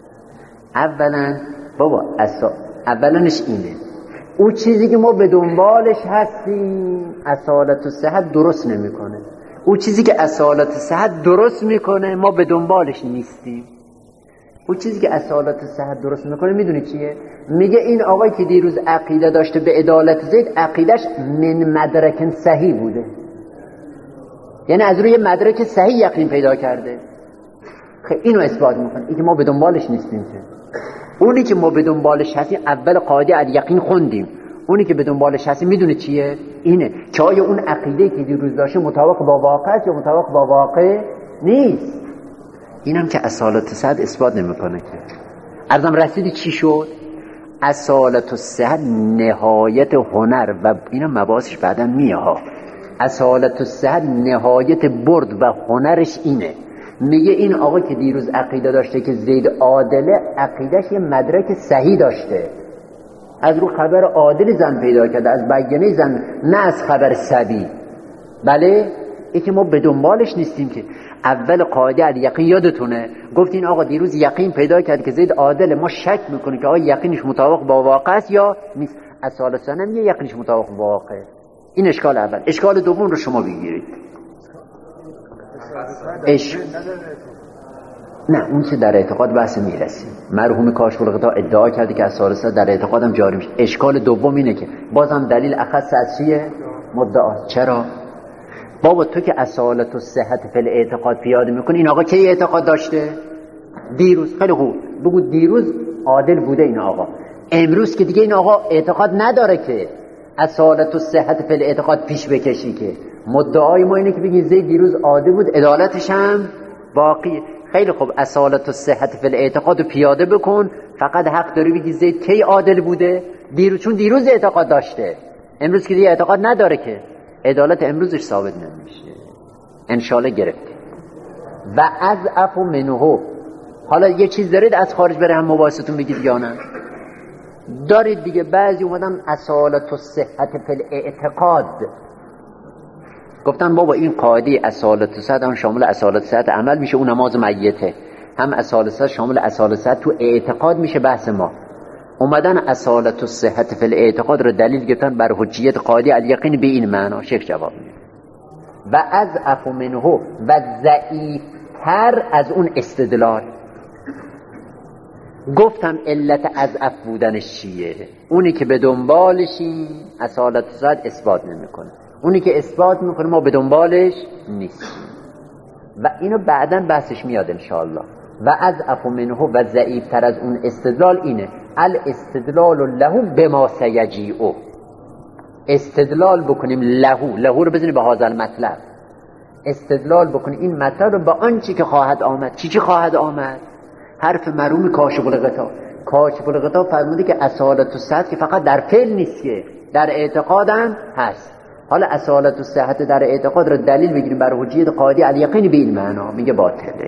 اولا بابا اولانش اینه، اون چیزی که ما به دنبالش هستیم اصالت الصحت درست نمیکنه. اون چیزی که اصالت الصحت درست میکنه ما به دنبالش نیستیم. اون چیزی که اصالت الصحت درست میکنه میدونی چیه؟ میگه این آقای که دیروز عقیده داشته به عدالت زید، عقیدش من مدرک صحیح بوده، یعنی از روی مدرک صحیح یقین پیدا کرده. خیلی اینو اثبات میکنه، این که ما به دنبالش نیستیم. که اونی که ما به دنبالش هستیم اول قاعده الیقین خوندیم، اونی که به دنبالش هستیم میدونه چیه؟ اینه که آیا اون عقیده که دیروز داشته مطابق با واقع است یا مطابق با واقع نیست. اینم که اصالت الصحت اثبات نمیکنه. که ارزم رسیدی چی شد؟ اصالت الصحت نهایت هنر و اینم مباحثش بعدا میه ها. اصالت الصحت نهایت برد و هنرش اینه، میگه این آقا که دیروز عقیده داشته که زید عادله، عقیدش یه مدرک صحیح داشته، از رو خبر عادل زن پیدا کرده، از بیانه زن، نه از خبر سبی. بله این که ما به دنبالش نیستیم. که اول قاعده الیقین یادتونه گفتین آقا دیروز یقین پیدا کرد که زید عادله، ما شک میکنیم که آقا یقینش مطابق با واقع است یا نیست. اصالتا هم یه یقینش مطابق با واقع. این اشکال اول. اشکال دوم رو شما بگیرید. نه اون چه در اعتقاد بحث میرسیم. مرحوم کاشف الغطا ادعا کرده که اصالت صحت در اعتقادم جاری میشه. اشکال دوم اینه که بازم دلیل اخص از چیه؟ مدعا. چرا؟ بابا تو که اصالت صحت فی الاعتقاد پیاده میکنی، این آقا کی اعتقاد داشته؟ دیروز. خیلی خوب، بگو دیروز عادل بوده این آقا. امروز که دیگه این آقا اعتقاد نداره که اصالت صحت فی الاعتقاد پیش بکشی. که مدعای ما اینه که بگی زید دیروز عادل بود، عدالتش هم باقی. خیلی خوب، اصالت صحت فی الاعتقاد رو پیاده بکن. فقط حق داری بگی زید کی عادل بوده؟ دیروز، چون دیروز اعتقاد داشته. امروز که دیگه اعتقاد نداره که عدالت امروزش ثابت نمیشه. انشالله گرفتی. و از عفو منه. حالا یه چیز دارید از خارج بره هم مباحثتون بگید یا نه؟ دارید دیگه. بعضی اومدن اصالت صحت فی الاعتقاد گفتن بابا این قاعده اصالت صحت هم شامل اصالت صحت عمل میشه، اون نماز میته. هم اصالت صحت شامل اصالت صحت تو اعتقاد میشه. بحث ما اومدن اصالت صحت فی الاعتقاد رو دلیل گرفتن بر حجیت قاعده الیقین به این معنا. شیخ جواب میده و از عفو منه و ضعیفتر از اون استدلال. گفتم علت از عفو بودنش چیه؟ اونی که به دنبالشیم اصالت صحت اثبات نمیکنه، اونی که اثبات میکنه ما به دنبالش نیستیم. و اینو بعداً بحثش میاد انشاءالله. و از عفو منه و ضعیفتر از اون استدلال اینه الاستدلال له بما سیجیء. استدلال بکنیم له رو بزنیم به هذا المطلب. استدلال بکنیم این مطلب رو به آنچه که خواهد آمد. چی خواهد آمد؟ حرف مرحوم کاشف الغطا. کاشف الغطا فرموده که اصالت صحت که فقط در فعل نیست، که در اعتقادم هست. حالا اصالت صحت در اعتقاد رو دلیل بگیریم بر حجیت قاعده الیقین به این معنا، میگه باطله.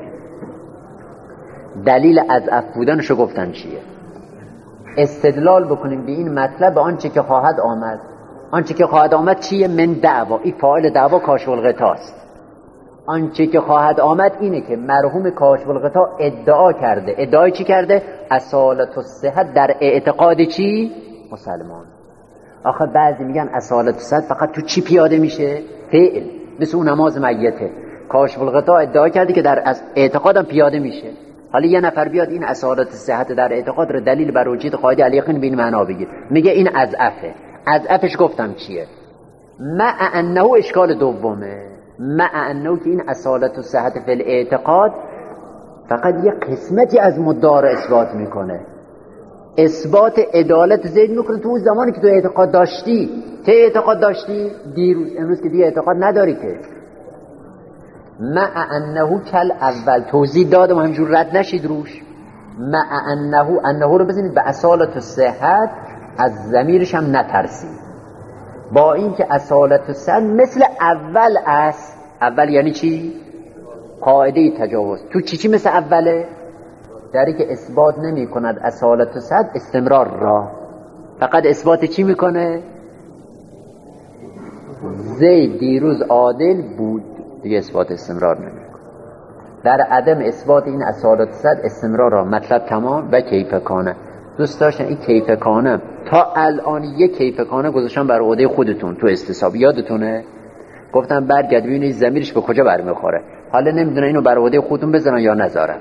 دلیل از عفو بودنشو گفتن چیه؟ استدلال بکنیم به این مطلب آنچه که خواهد آمد. آنچه که خواهد آمد چیه؟ من دعوا. این فاعل دعوا کاشف الغطا است. آنچه که خواهد آمد اینه که مرحوم کاشف الغطا ادعا کرده. ادعای چی کرده؟ اصالت صحت در اعتقاد چی؟ مسلمان. آخه بعضی میگن اصالت صحت فقط تو چی پیاده میشه؟ فعل. مثل اون نماز میته. کاشف الغطا ادعا کرده که در اعتقادم پیاده میشه. حالا یه نفر بیاد این اصالت صحت در اعتقاد رو دلیل بر وجود قاعده الیقین به این معنا بگیر، میگه این از عفه. از عفش گفتم چیه؟ مع انه اشکال دومه. مع انه که این اصالت صحت فی الاعتقاد فقط یه قسمتی از مدعا رو اثبات میکنه. اثبات عدالت زید میکنه تو اون زمانی که تو اعتقاد داشتی. چه اعتقاد داشتی؟ دیروز. امروز که دیگه اعتقاد نداری که. مع انه کل اول توضیح دادم، همینجور رد نشید روش. مع انه رو بزنید به اصالت صحت، از ضمیرش هم نترسید. با این که اصالت صحت مثل اول است. اول یعنی چی؟ قاعده تجاوز. تو چی مثل اوله؟ داری که اثبات نمی کند اصالت صحت استمرار را، فقط اثبات چی میکنه؟ زید دیروز عادل بود، دیگه اثبات استمرار نمی کنه. در عدم اثبات این اصالت صحت استمرار را. مطلب تمام. و کیفکانه. دوست داشتن این کیفکانه تا الان یک کیفکانه گذاشتن بر عهده خودتون تو استصحاب. یادتونه؟ گفتم برگرد ببینید ضمیرش به کجا برمیخوره. حالا نمیدونن اینو بر عهده خودتون بزنن یا نذارن.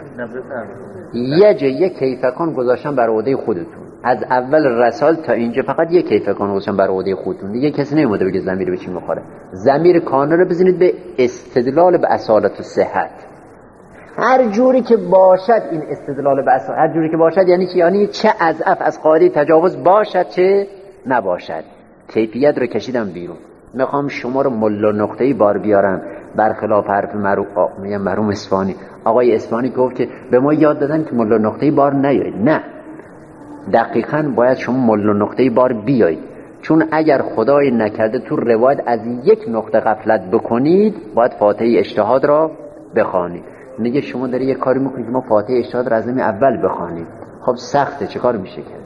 یک کیفکان گذاشتن بر عهده خودتون. از اول رسال تا اینجا فقط یک کیفکان گذاشتن بر عهده خودتون. دیگه کسی نمیده بگه ضمیر به چی میخوره. ضمیر کانه رو بزنید به استدلال به اصالت صحت. هر جوری که باشد این استدلال به اصالت، هر جوری که باشد یعنی چی؟ یعنی چه از قاعده تجاوز باشد چه نباشد. کیفیت رو کشیدم بیرون. میخوام شما رو ملا نقطه‌ای بار بیارم، برخلاف حرف مرحوم اصفهانی. آقای اصفهانی گفت که به ما یاد دادن که ملا نقطه‌ای بار نیارید. نه، دقیقاً باید شما ملا نقطه‌ای بار بیایید. چون اگر خدای نکرده تو روایت از یک نقطه غفلت بکنید، باید فاتحه اجتهاد را بخوانید. میگه شما داری یه کاری میکنید که ما فاتحه اجتهاد را از اول بخوانیم. خب سخته، چه کار میشه کرد؟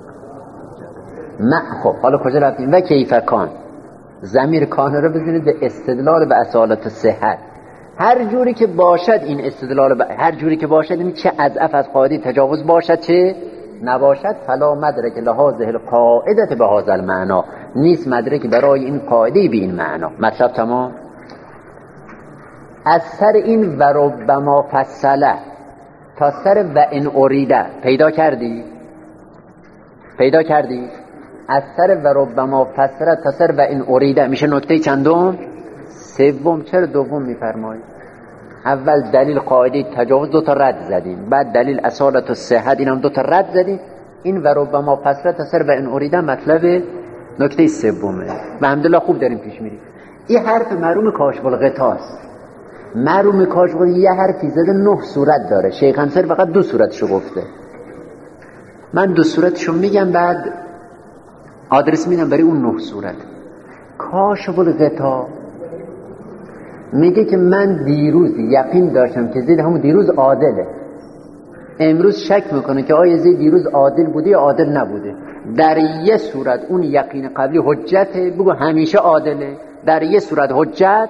خب حالا کجا رفتیم؟ و کیفکان. ضمیر کان رو بزنید به استدلال به اصالت صحت. هر جوری که باشد این استدلال هر جوری که باشد این چه از قاعده تجاوز باشد چه نباشد، فلا مدرک لهذه القاعده به هذا المعنى. نیست مدرک برای این قاعده به این معنا. مطلب تمام. از سر این و ربما فصله تا سر و ان اریده پیدا کردی؟ از سر و ربما فصله تا سر و ان اریده میشه نکته چندم؟ سوم. چرا دوم میفرمایید؟ اول دلیل قاعده تجاوز 2 تا رد زدیم، بعد دلیل اصالت و صحت این هم 2 تا رد زدیم. این و ربما فصله تا سر و ان اریده مطلب نکته سومه و الحمدلله خوب داریم پیش میریم. این حرف معروم کاشف الغطا است. معروم کاشف الغطا یه حرفی زده 9 صورت داره. شیخ انصاری فقط 2 صورتشو گفته. من 2 صورتشو میگم، بعد آدرس میدم برای اون 9 صورت. کاشف الغطا میگه که من دیروز یقین داشتم که زید همون دیروز عادله، امروز شک میکنه که آیا زید دیروز عادل بوده یا عادل نبوده. در یه صورت اون یقین قبلی حجته، بگو همیشه عادله. در یه صورت حجت،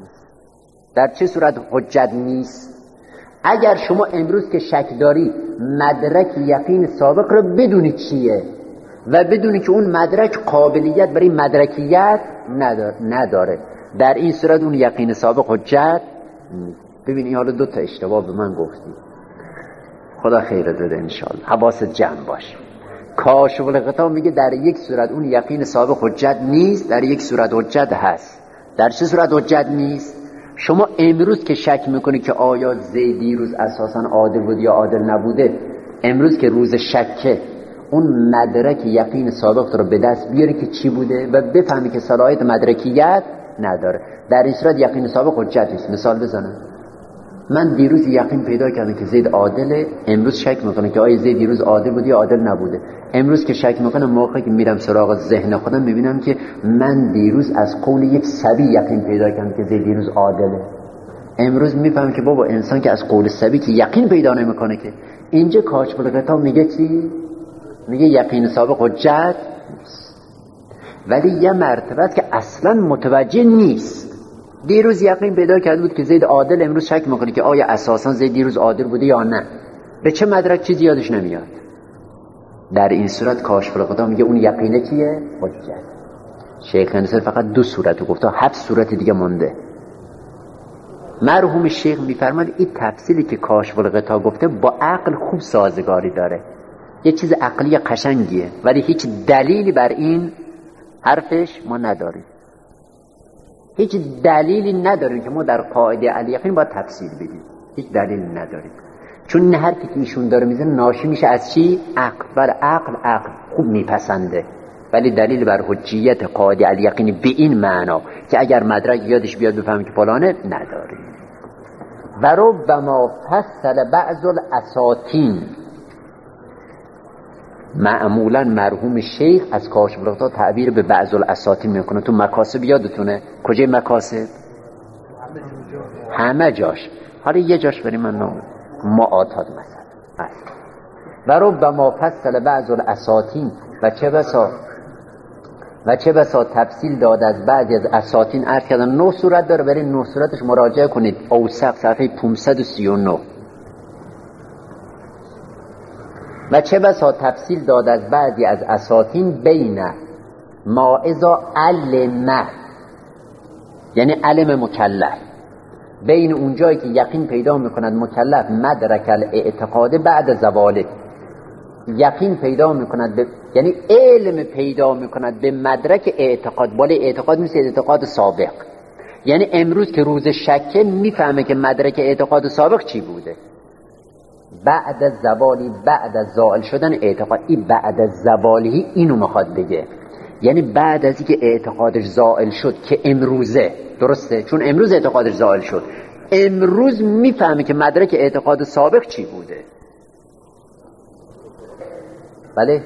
در چه صورت حجت نیست؟ اگر شما امروز که شک داری مدرک یقین سابق رو بدونی چیه و بدونی که اون مدرک قابلیت برای مدرکیت نداره، در این صورت اون یقین سابق حجت نیست. ببینی حالا 2 تا اشتباه به من گفتی، خدا خیر داده انشالله، حواست جمع باش. کاشف الغطا میگه در یک صورت اون یقین سابق حجت نیست، در یک صورت حجت هست. در چه صورت حجت نیست؟ شما امروز که شک میکنی که آیا زید دیروز اساسا عادل بود یا عادل نبوده، امروز که روز شکه، اون مدرک یقین سابق رو به دست بیاری که چی بوده و بفهمی که صلاحیت مدرکیت نداره. در این صورت یقین سابق حجت نیست. مثال بزنم، من دیروز یقین پیدا کردم که زید عادله، امروز شک میکنم که آیا زید دیروز عادل بود یا عادل نبوده. امروز که شک میکنم، موقعی که میرم سراغ ذهن خودم میبینم که من دیروز از قول یک صبی یقین پیدا کردم که زید دیروز عادله. امروز میفهمم که بابا انسان که از قول صبی که یقین پیدا نمیکنه که. اینجا کاشف الغطا میگه چی؟ میگه یقین سابق حجت نیست، ولی یه مرتبه است که اصلا متوجه نیست. دیروز یقین پیدا کرده بود که زید عادل، امروز شک میکنه که آیا اساسا زید دیروز عادل بوده یا نه. به چه مدرک چیزی یادش نمیاد. در این صورت کاشف الغطا میگه اون یقینه چیه؟ حجت. شیخ انصاری فقط 2 صورت گفته، 7 صورت دیگه مونده. مرحوم شیخ میفرماد این تفصیلی که کاشف الغطا گفته با عقل خوب سازگاری داره، یه چیز عقلی قشنگیه، ولی هیچ دلیلی بر این حرفش ما نداریم. هیچ دلیلی نداریم که ما در قاعده الیقین باید تفصیل بدیم. هیچ دلیلی نداریم، چون این حرفی که ایشون داره میزنه ناشی میشه از چی؟ عقل. بر عقل خوب میپسنده، ولی دلیل بر حجیت قاعده الیقین به این معنا که اگر مدرک یادش بیاد بفهمه که فلانه نداریم. و ربما فصل بعض الاساطین، معمولا مرحوم شیخ از کاشف الغطا تعبیر به بعض الاساطین میکنه. تو مکاسب یادتونه کجای مکاسب؟ همه جاش. حالا یه جاش بریم من معاتاد مثلا. و ربما فصل بعض الاساطین، و چه بسا تفصیل داد از بعضی از اساطین. عرض کردن 9 صورت داره، برای 9 صورتش مراجعه کنید. اوسق صفحه 539. و چه بسا تفصیل داد از بعضی از اساطین بین ما اذا علم، یعنی علم مکلف، بین اونجایی که یقین پیدا میکند مکلف مدرک الاعتقاد بعد زواله، یقین پیدا میکند یعنی علم پیدا میکند به مدرک اعتقاد. بالای اعتقاد میشه اعتقاد سابق، یعنی امروز که روز شکه میفهمه که مدرک اعتقاد سابق چی بوده. بعد از زوالی، بعد از زائل شدن اعتقاد. این بعد از زوالی اینو میخواد بگه، یعنی بعد از اینکه اعتقادش زائل شد که امروزه، درسته؟ چون امروز اعتقادش زائل شد، امروز میفهمه که مدرک اعتقاد سابق چی بوده. بله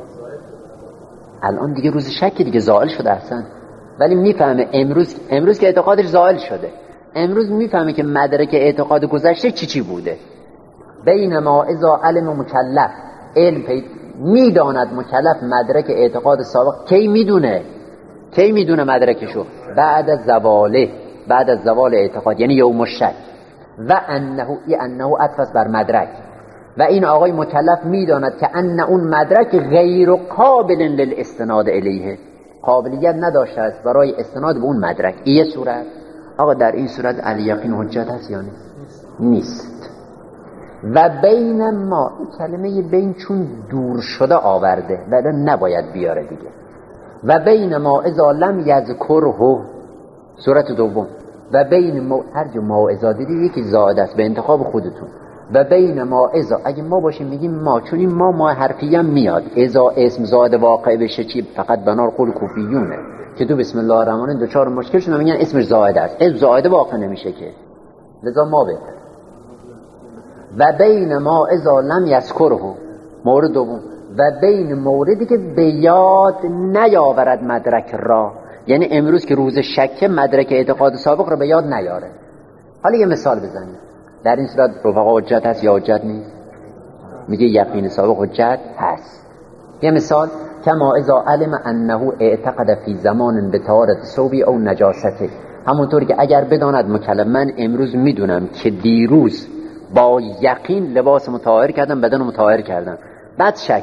الان دیگه روز شک دیگه زائل شده اصلا، ولی میفهمه امروز که اعتقادش زائل شده، امروز میفهمه که مدرک اعتقاد گذشته چی بوده. بینما اذا علم مکلف، علم میداند مکلف مدرک اعتقاد سابق. کی میدونه مدرکشو؟ بعد از زواله، بعد از زوال اعتقاد، یعنی یوم الشک. و انه عطف بر مدرک، و این آقای مکلف میداند که ان اون مدرک غیر قابل للاستناد الیه، قابلیت نداشته است برای استناد به اون مدرک. این صورت آقا در این صورت الیقین حجت هست یا نیست؟ و بین ما، کلمه بین چون دور شده آورده بعد نباید بیاره دیگه. و بین ما اذا لم یذکره، صورت دوم، و بین ما، هر جا ما اذا دیدی یکی زائد است به انتخاب خودتون. و بین ما اذا، اگه ما باشیم میگیم ما، چون این ما حرفی هم میاد. اذا اسم زائد واقع بشه چی؟ فقط بنار قول کوفیونه که تو بسم الله الرحمن الرحیم دوچار مشکل شدن میگن اسمش زائد است. اسم زائد واقع نمیشه که، لذا ما بهتر. و بین ما اذا لم یذکره، مورد دوم. و بین موردی که به یاد نیاورد مدرک را، یعنی امروز که روز شکه مدرک اعتقاد سابق رو به یاد نیاره. حالا یه مثال بزنیم. در این صورت رفقا حجت هست یا حجت نیست؟ میگه یقین سابق حجت هست. یه مثال، کما اذا علم انه اعتقد فی زمان بطهارت ثوبی او نجاسته، همونطور که اگر بداند مکلم من امروز میدونم که دیروز با یقین لباس مطهر کردم، بدن مطهر کردم، بعد شک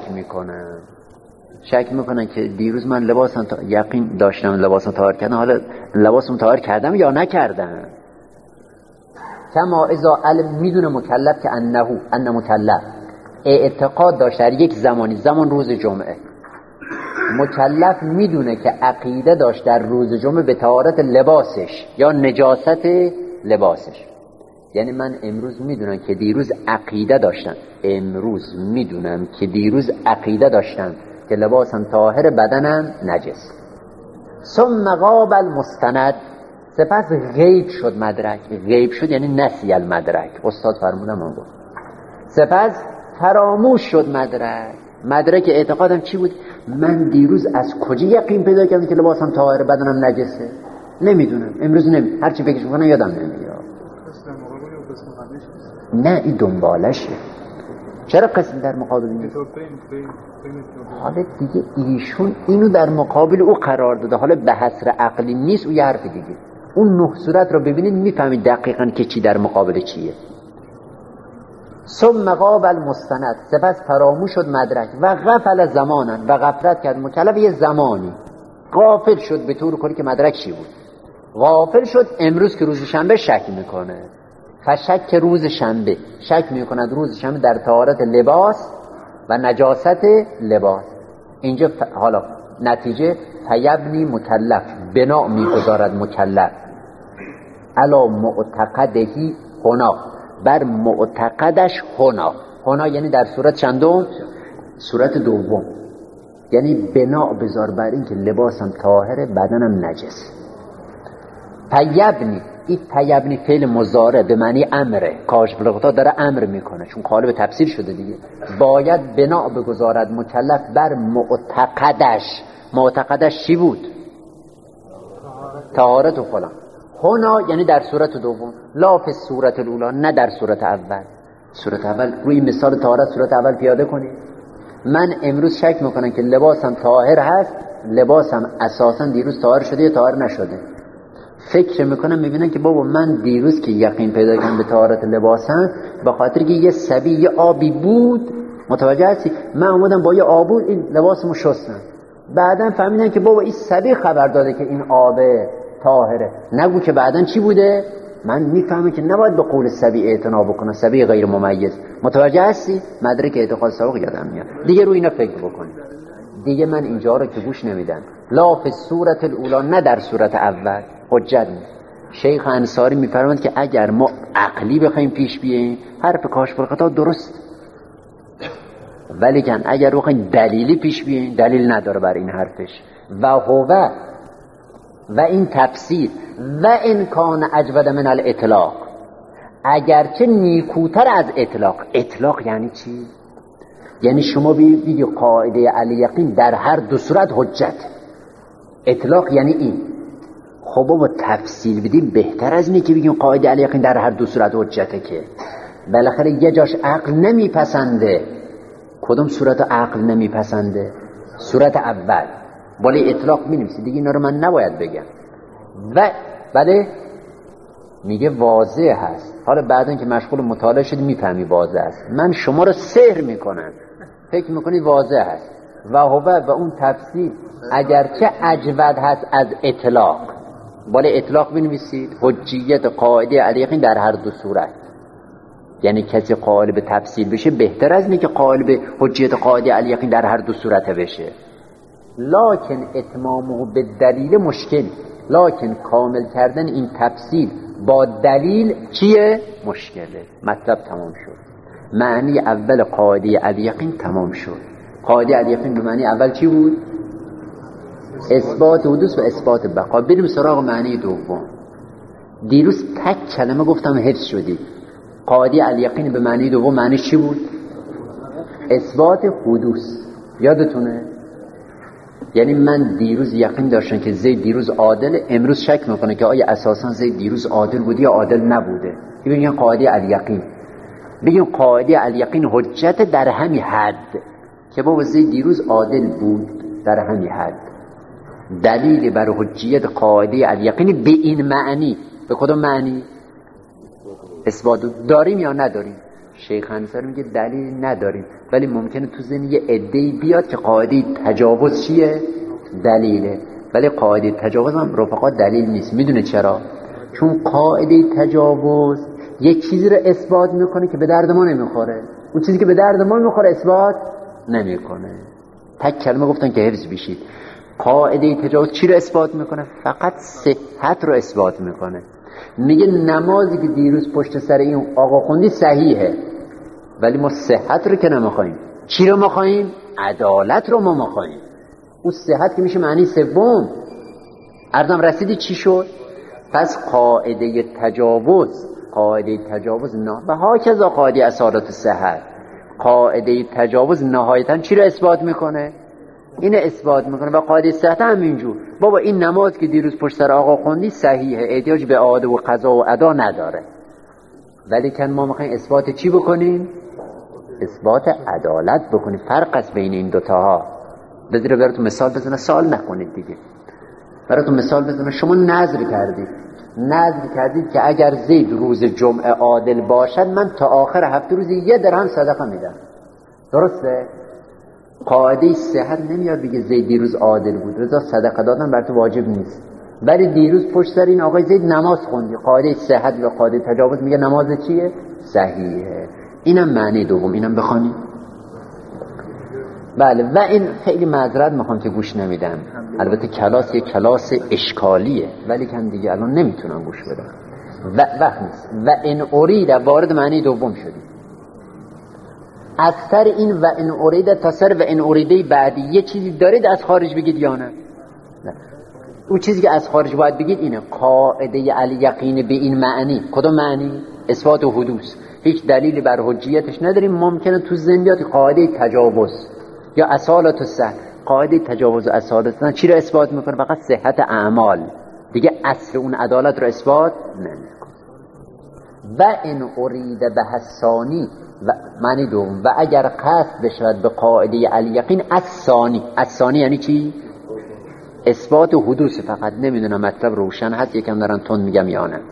میکنن که دیروز من یقین داشتم لباس مطهر کردم، حالا لباس مطهر کردم یا نکردم. کما اذا علم، میدونه مکلف که انه مکلف اعتقاد داشت در یک زمانی، زمان روز جمعه، مکلف میدونه که عقیده داشت در روز جمعه به طهارت لباسش یا نجاست لباسش. یعنی من امروز میدونم که دیروز عقیده داشتم که لباسم طاهر، بدنم نجس. ثم غاب المستند، سپس غیب شد مدرک. غیب شد یعنی نسی المدرک، استاد فرمودن من گفت. سپس فراموش شد مدرک اعتقادم چی بود؟ من دیروز از کجا یقین پیدا کردم که لباسم طاهر، بدنم نجسه؟ نمیدونم، امروز هر چی فکرش میکنم یادم نمیاد. نه این دنبالشه. چرا قسم در مقابل نیست؟ حالا دیگه ایشون اینو در مقابل او قرار داده، حالا به حسر عقلی نیست، او یه حرف دیگه. اون 9 صورت رو ببینید میفهمید دقیقاً که چی در مقابل چیه. ثم غاب المستند، سپس فراموش شد مدرک. و غفل زمانا، و غفلت کرد مکلف یه زمانی، غافل شد به طور کلی که مدرک چی بود. غافل شد امروز که روز شنبه شک میکنه، فشک روز شنبه، شک میکند روز شنبه در طهارت لباس و نجاست لباس. اینجا حالا نتیجه فیبنی مکلف، بنا میگذارد مکلف علا معتقدهی هنا، بر معتقدش هنا یعنی در صورت چندم؟ صورت دوم. یعنی بنا بذار بر این که لباسم طاهره، بدنم نجس. فیبنی، این فیبنی فعل مضارع به معنی امره، کاشف الغطا داره امر میکنه چون قالب تفسیر شده دیگه. باید بنا بگذارد مکلف بر معتقدش چی بود؟ طهارت و فلان. هنا یعنی در صورت دوم، لا فی صورت الاولی، نه در صورت اول. صورت اول روی مثال طهارت صورت اول پیاده کنید. من امروز شک میکنم که لباسم طاهر هست، لباسم اساسا دیروز طاهر شده یا طاهر نشده. فکر میکنم میبینم که بابا من دیروز که یقین پیدا کردم به طهارت لباسم، به خاطر که یه سبی یه آبی بود، متوجه هستی؟ من اومدم با یه آب این لباسمو شستم، بعدن فهمیدم که بابا این سبی خبر داده که این آب طاهره، نگو که بعدن چی بوده؟ من میفهمم که نباید به قول سبی اعتنا بکنم، سبی غیر ممیز. متوجه هستی؟ مدرک اعتقاد سابق یادم میاد دیگه. روی اینا فکر بکنید دیگه. من اینجا رو که گوش نمیدم. لا فی صورت الاولی، نه در صورت اول. حجت نیست. شیخ انصاری میفرماند که اگر ما عقلی بخوایم پیش بیاییم، حرف کاشف الغطا درست، ولی کن اگر بخوایم دلیلی پیش بیاییم، دلیل نداره بر این حرفش. و هو، و این تفسیر، و ان کان اجود من الاطلاق، اگرچه نیکوتر از اطلاق. اطلاق یعنی چی؟ یعنی شما بگید قاعده الیقین در هر دو صورت حجت. اطلاق یعنی این. خب بابا تفصیل بدیم بهتر از اینه که بگیم قاعده الیقین در هر دو صورت حجته، که بالاخره یه جاش عقل نمیپسنده. کدوم صورت عقل نمیپسنده؟ صورت اول. ولی اطلاق می‌نویسید دیگه، اینا رو من نباید بگم. و بله میگه واضح هست. حالا بعداً که مشغول مطالعه شد میفهمی واضح است. من شما رو سحر میکنم، فکر میکنید واضح هست. و هو، و اون تفسیر اگرچه اجود هست از اطلاق، بالای اطلاق بنویسید حجیت قاعده الیقین در هر دو صورت. یعنی کسی قائل به تفصیل بشه بهتر از اینه که قائل به حجیت قاعده الیقین در هر دو صورت بشه. لکن اتمامه به دلیل مشکل، لکن کامل کردن این تفصیل با دلیل چیه؟ مشکله. مطلب تمام شد. معنی اول قاعده الیقین تمام شد. قاعده الیقین به معنی اول چی بود؟ اثبات حدوث و اثبات بقا. بریم سراغ معنی دوم. دیروز تک کلمه گفتم حفظ شدی. قاعده الیقین به معنی دوم معنی چی بود؟ اثبات حدوث. یادتونه؟ یعنی من دیروز یقین داشتم که زید دیروز عادل، امروز شک میکنه که آیا اساسا زید دیروز عادل بودی یا عادل نبوده. بگیم قاعده الیقین. بگیم قاعده الیقین حجت در همین حد که بابا زید دیروز عادل بود، در همین حد. دلیل بر حجیت قاعده الیقین به این معنی. به کدوم معنی؟ اثبات داریم یا نداریم؟ شیخ انصاری میگه دلیل نداریم، ولی ممکنه تو ذهن یه عده‌ای بیاد که قاعده تجاوز چیه؟ دلیله. ولی قاعده تجاوز هم رفقا دلیل نیست. میدونه چرا؟ چون قاعده تجاوز یک چیزی رو اثبات میکنه که به درد ما نمیخوره. اون چیزی که به درد ما میخوره اثبات نمیکنه. تک کلمه گفتن که حفظ بشید. قاعده تجاوز چی رو اثبات میکنه؟ فقط صحت رو اثبات میکنه. میگه نمازی که دیروز پشت سر این آقا خوندی صحیحه، ولی ما صحت رو که نمیخوایم. چی رو میخوایم؟ عدالت رو ما میخوایم. اون صحت که میشه معنی سوم. عرضم رسیدی چی شد؟ پس قاعده تجاوز نه و هاکذا قاعده اصالت صحت. قاعده تجاوز نهایتا چی رو اثبات میکنه؟ اینه اثبات میکنه. و قاعده صحت هم اینجور. بابا این نماز که دیروز پشت سر آقا خوندی صحیحه، احتیاج به عاده و قضا و ادا نداره، ولی کن ما میخوایم اثبات چی بکنیم؟ اثبات عدالت بکنیم. فرق است بین این دوتاها. بذاره براتون مثال بزنم، سوال نکنید دیگه. براتون مثال بزنم. شما نذر کردید که اگر زید روز جمعه عادل باشد من تا آخر هفته روزی 1 درهم صدقه میدم. درسته؟ قاعده صحت نمیاد بگه زید دیروز عادل بود، رضا صدقه دادن بر تو واجب نیست، ولی دیروز پشت سر این آقای زید نماز خوندی. قاعده صحت و قاعده تجاوز میگه نماز چیه؟ صحیحه. اینم معنی دوم. اینم بخوانید. بله. و این خیلی معذرت میخوام که گوش نمیدم. البته کلاس یک کلاس اشکالیه، ولی کم دیگه الان نمیتونم گوش بدم. وقت نیست. و این ارید وارد معنی دوم شدیم. از سر این و این ارید تا سر و این اریده بعدی یه چیزی دارید از خارج بگید یا نه؟ اون چیزی که از خارج باید بگید اینه قاعده الیقین به این معنی. کدوم معنی؟ اثبات و حدوث. هیچ دلیلی بر حجیتش نداریم. ممکنه تو ذهن بیاد قاعده تجاوز یا اصالت الصحت. قاعده تجاوز و اصالت الصحت چی رو اثبات میکنه؟ فقط صحت اعمال. دیگه اصل اون عدالت رو اثبات نمیکنه. و این ارید به حسانی و معنی دوم. و اگر قصد بشود به قاعده الیقین الثانی یعنی چی؟ اثبات و حدوث. فقط نمیدونم مطلب روشن هست، یکم دارن تون میگم یا نه.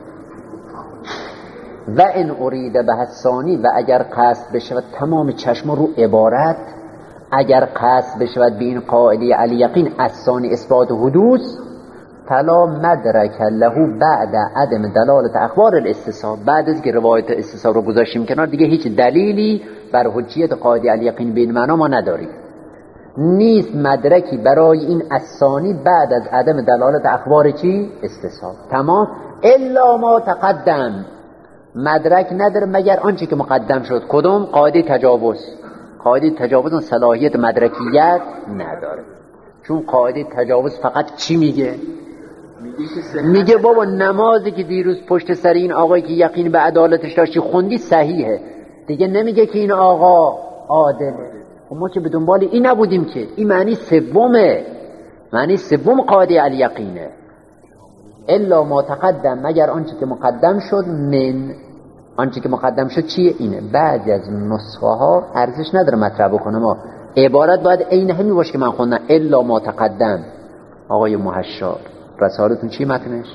و این ارید به حسانی و اگر قصد بشود تمام چشم رو عبارت، اگر قصد بشود به این قاعده الیقین الثانی اثبات و حدوث، فلا مدرک له بعد عدم دلالت اخبار الاستصحاب. بعد از که روایت استصحاب رو گذاشتیم کنار، دیگه هیچ دلیلی بر حجیت قاعده الیقین به این معنا ما نداریم. نیست مدرکی برای این الثانی بعد از عدم دلالت اخبار چی؟ استصحاب. تمام. الا ما تقدم. مدرک نداره مگر آنچه که مقدم شد. کدوم؟ قاعده تجاوز. قاعده تجاوز صلاحیت مدرکیت نداره، چون قاعده تجاوز فقط چی میگه؟ میگه بابا نمازی که دیروز پشت سر این آقایی که یقین به عدالتش داشتی خوندی صحیحه. دیگه نمیگه که این آقا عادله. ما که به دنبال این نبودیم که. این معنی سومه. معنی سوم قاعده الیقینه. الا ما تقدم مگر آنچه که مقدم شد. من آنچه که مقدم شد چیه؟ اینه. بعضی از نسخه ها ارزش نداره مطرح بکنه. ما عبارت باید عین همین باشه که من خوندم. الا ما تقدم. آقای محشار رسالتون چی متنش؟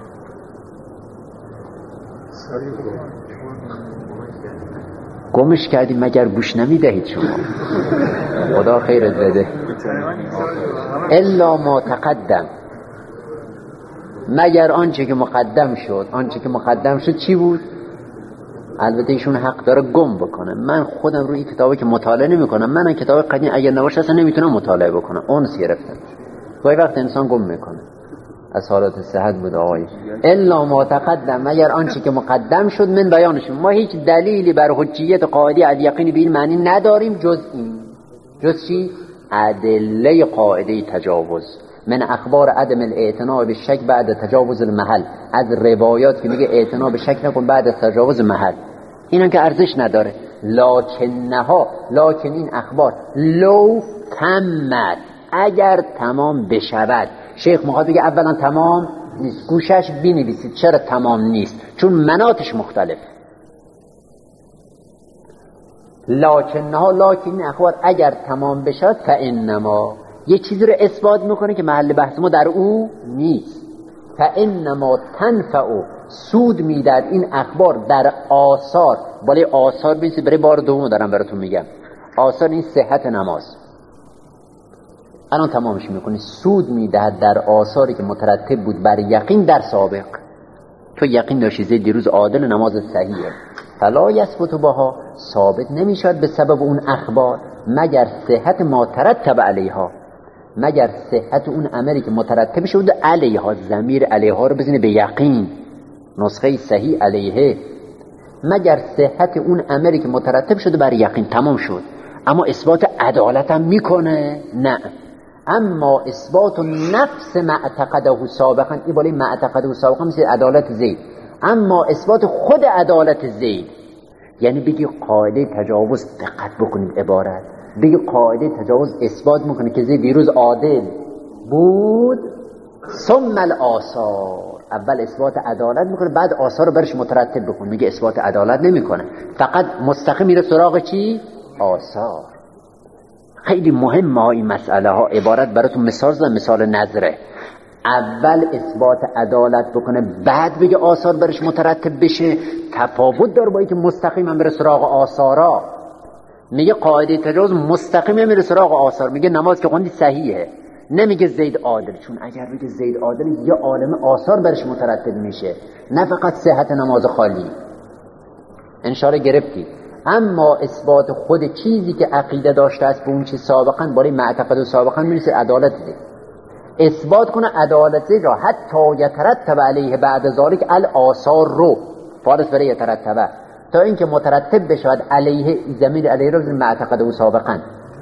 گمش کردیم مگر گوش نمیدهید شما؟ خدا خیرت بده. الا ما تقدم. مگر آنچه که مقدم شد. آنچه که مقدم شد چی بود؟ البته ایشون حق داره گم بکنه. من خودم روی کتابی که مطالعه نمی کنم، من کتاب قدیم اگر نباشه اصلا نمیتونم مطالعه بکنم، اونس گرفتم. گاهی وقت انسان گم میکنه. از حالات صحت بود آقای الا ما تقدم، مگر آنچه که مقدم شد من بیانش. ما هیچ دلیلی بر حجیت قاعده الیقین به این معنی نداریم جز این. جز چی؟ ادله قاعده تجاوز. من اخبار عدم الاعتناء به شک بعد تجاوز المحل، از روایات که میگه اعتناء به شک نکن بعد از تجاوز محل، اینا که ارزش نداره. لکن این اخبار لو تمت، اگر تمام بشود. شیخ مخاطب بگه اولا تمام نیست، گوشش بنویسید چرا تمام نیست، چون مناطش مختلف. لکن این اخبار اگر تمام بشود فانما، یه چیزی رو اثبات میکنه که محل بحث ما در او نیست. فانما تنفع، سود میدهد این اخبار در آثار. بالای آثار ببینید، برای بار دوم دارم براتون میگم. آثار این صحت نماز الان تمامش میکنی. سود میدهد در آثاری که مترتب بود بر یقین در سابق. تو یقین داشتی زید دیروز عادل نماز صحیحه، فلا یثبت بها، ثابت نمیشد به سبب اون اخبار مگر صحت ما ترتب علیها، مگر صحت اون امری که مترتب شده علیها. ضمیر علیها رو بزنه به یقین، نسخه صحیح علیه. مگر صحت اون امری که مترتب شده بر یقین تمام شد. اما اثبات عدالت هم میکنه؟ نه. اما اثبات نفس معتقده سابقا، این بالای معتقده سابقا مثل عدالت زید. اما اثبات خود عدالت زید، یعنی بگی قاعده تجاوز، دقت بکنید عبارت، بگی قاعده تجاوز اثبات میکنه که زید دیروز عادل بود، ثم الآثار، اول اثبات عدالت میکنه بعد آثار رو برش مترتب بکن. میگه اثبات عدالت نمیکنه، فقط مستقیم میره سراغ چی؟ آثار. خیلی مهمه این مسئله ها. عبارت براتون مثال زدم، مثال نظره. اول اثبات عدالت بکنه بعد بگه آثار برش مترتب بشه. تفاوت داره با اینکه مستقیم هم بره سراغ آثارا. میگه قاعده تجاوز مستقیم میره سراغ آثار. میگه نماز که خوندی صحیحه، نمیگه زید عادل، چون اگر بگه زید عادل یه عالم آثار برش مترتب میشه، نه فقط صحت نماز خالی. انشاءالله گرفتی. اما اثبات خود چیزی که عقیده داشته است به اون چیز سابقا، برای معتقد سابقا میرسه عدالت زید. اثبات کنه عدالت زید را حتی یترتب علیه بعد ذالک الآثار رو فارس برای یترتبه، تا اینکه مترتب بشود علیه، زمین علیه رو بزنید معتقد او سابقا،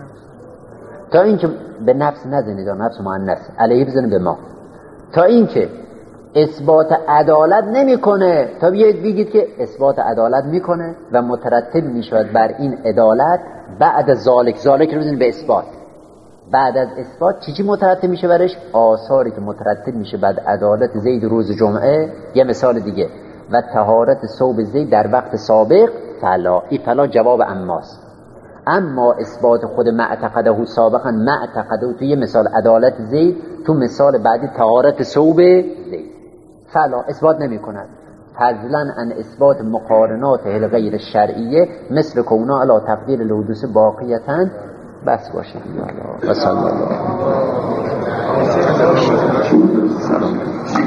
تا اینکه به نفس نزنید، نفس مؤنث علیه بزنید به ما، تا اینکه اثبات عدالت نمیکنه. تا بگید که اثبات عدالت میکنه و مترتب میشود بر این عدالت بعد ذالک رو بزنید به اثبات. بعد از اثبات چی مترتب میشه برش؟ آثاری که مترتب میشه بعد عدالت زید روز جمعه. یه مثال دیگه، و طهارت ثوب زید در وقت سابق. فلا جواب اماست. اما اثبات خود معتقده سابقا، معتقده تو یه مثال عدالت زید، تو مثال بعدی طهارت ثوب زید. فلا اثبات نمی کند. فضلا عن اثبات مقارنات غیر شرعیه مثل کونا علی تقدیر الحدوث باقیتن. بس باشه. و صلی الله.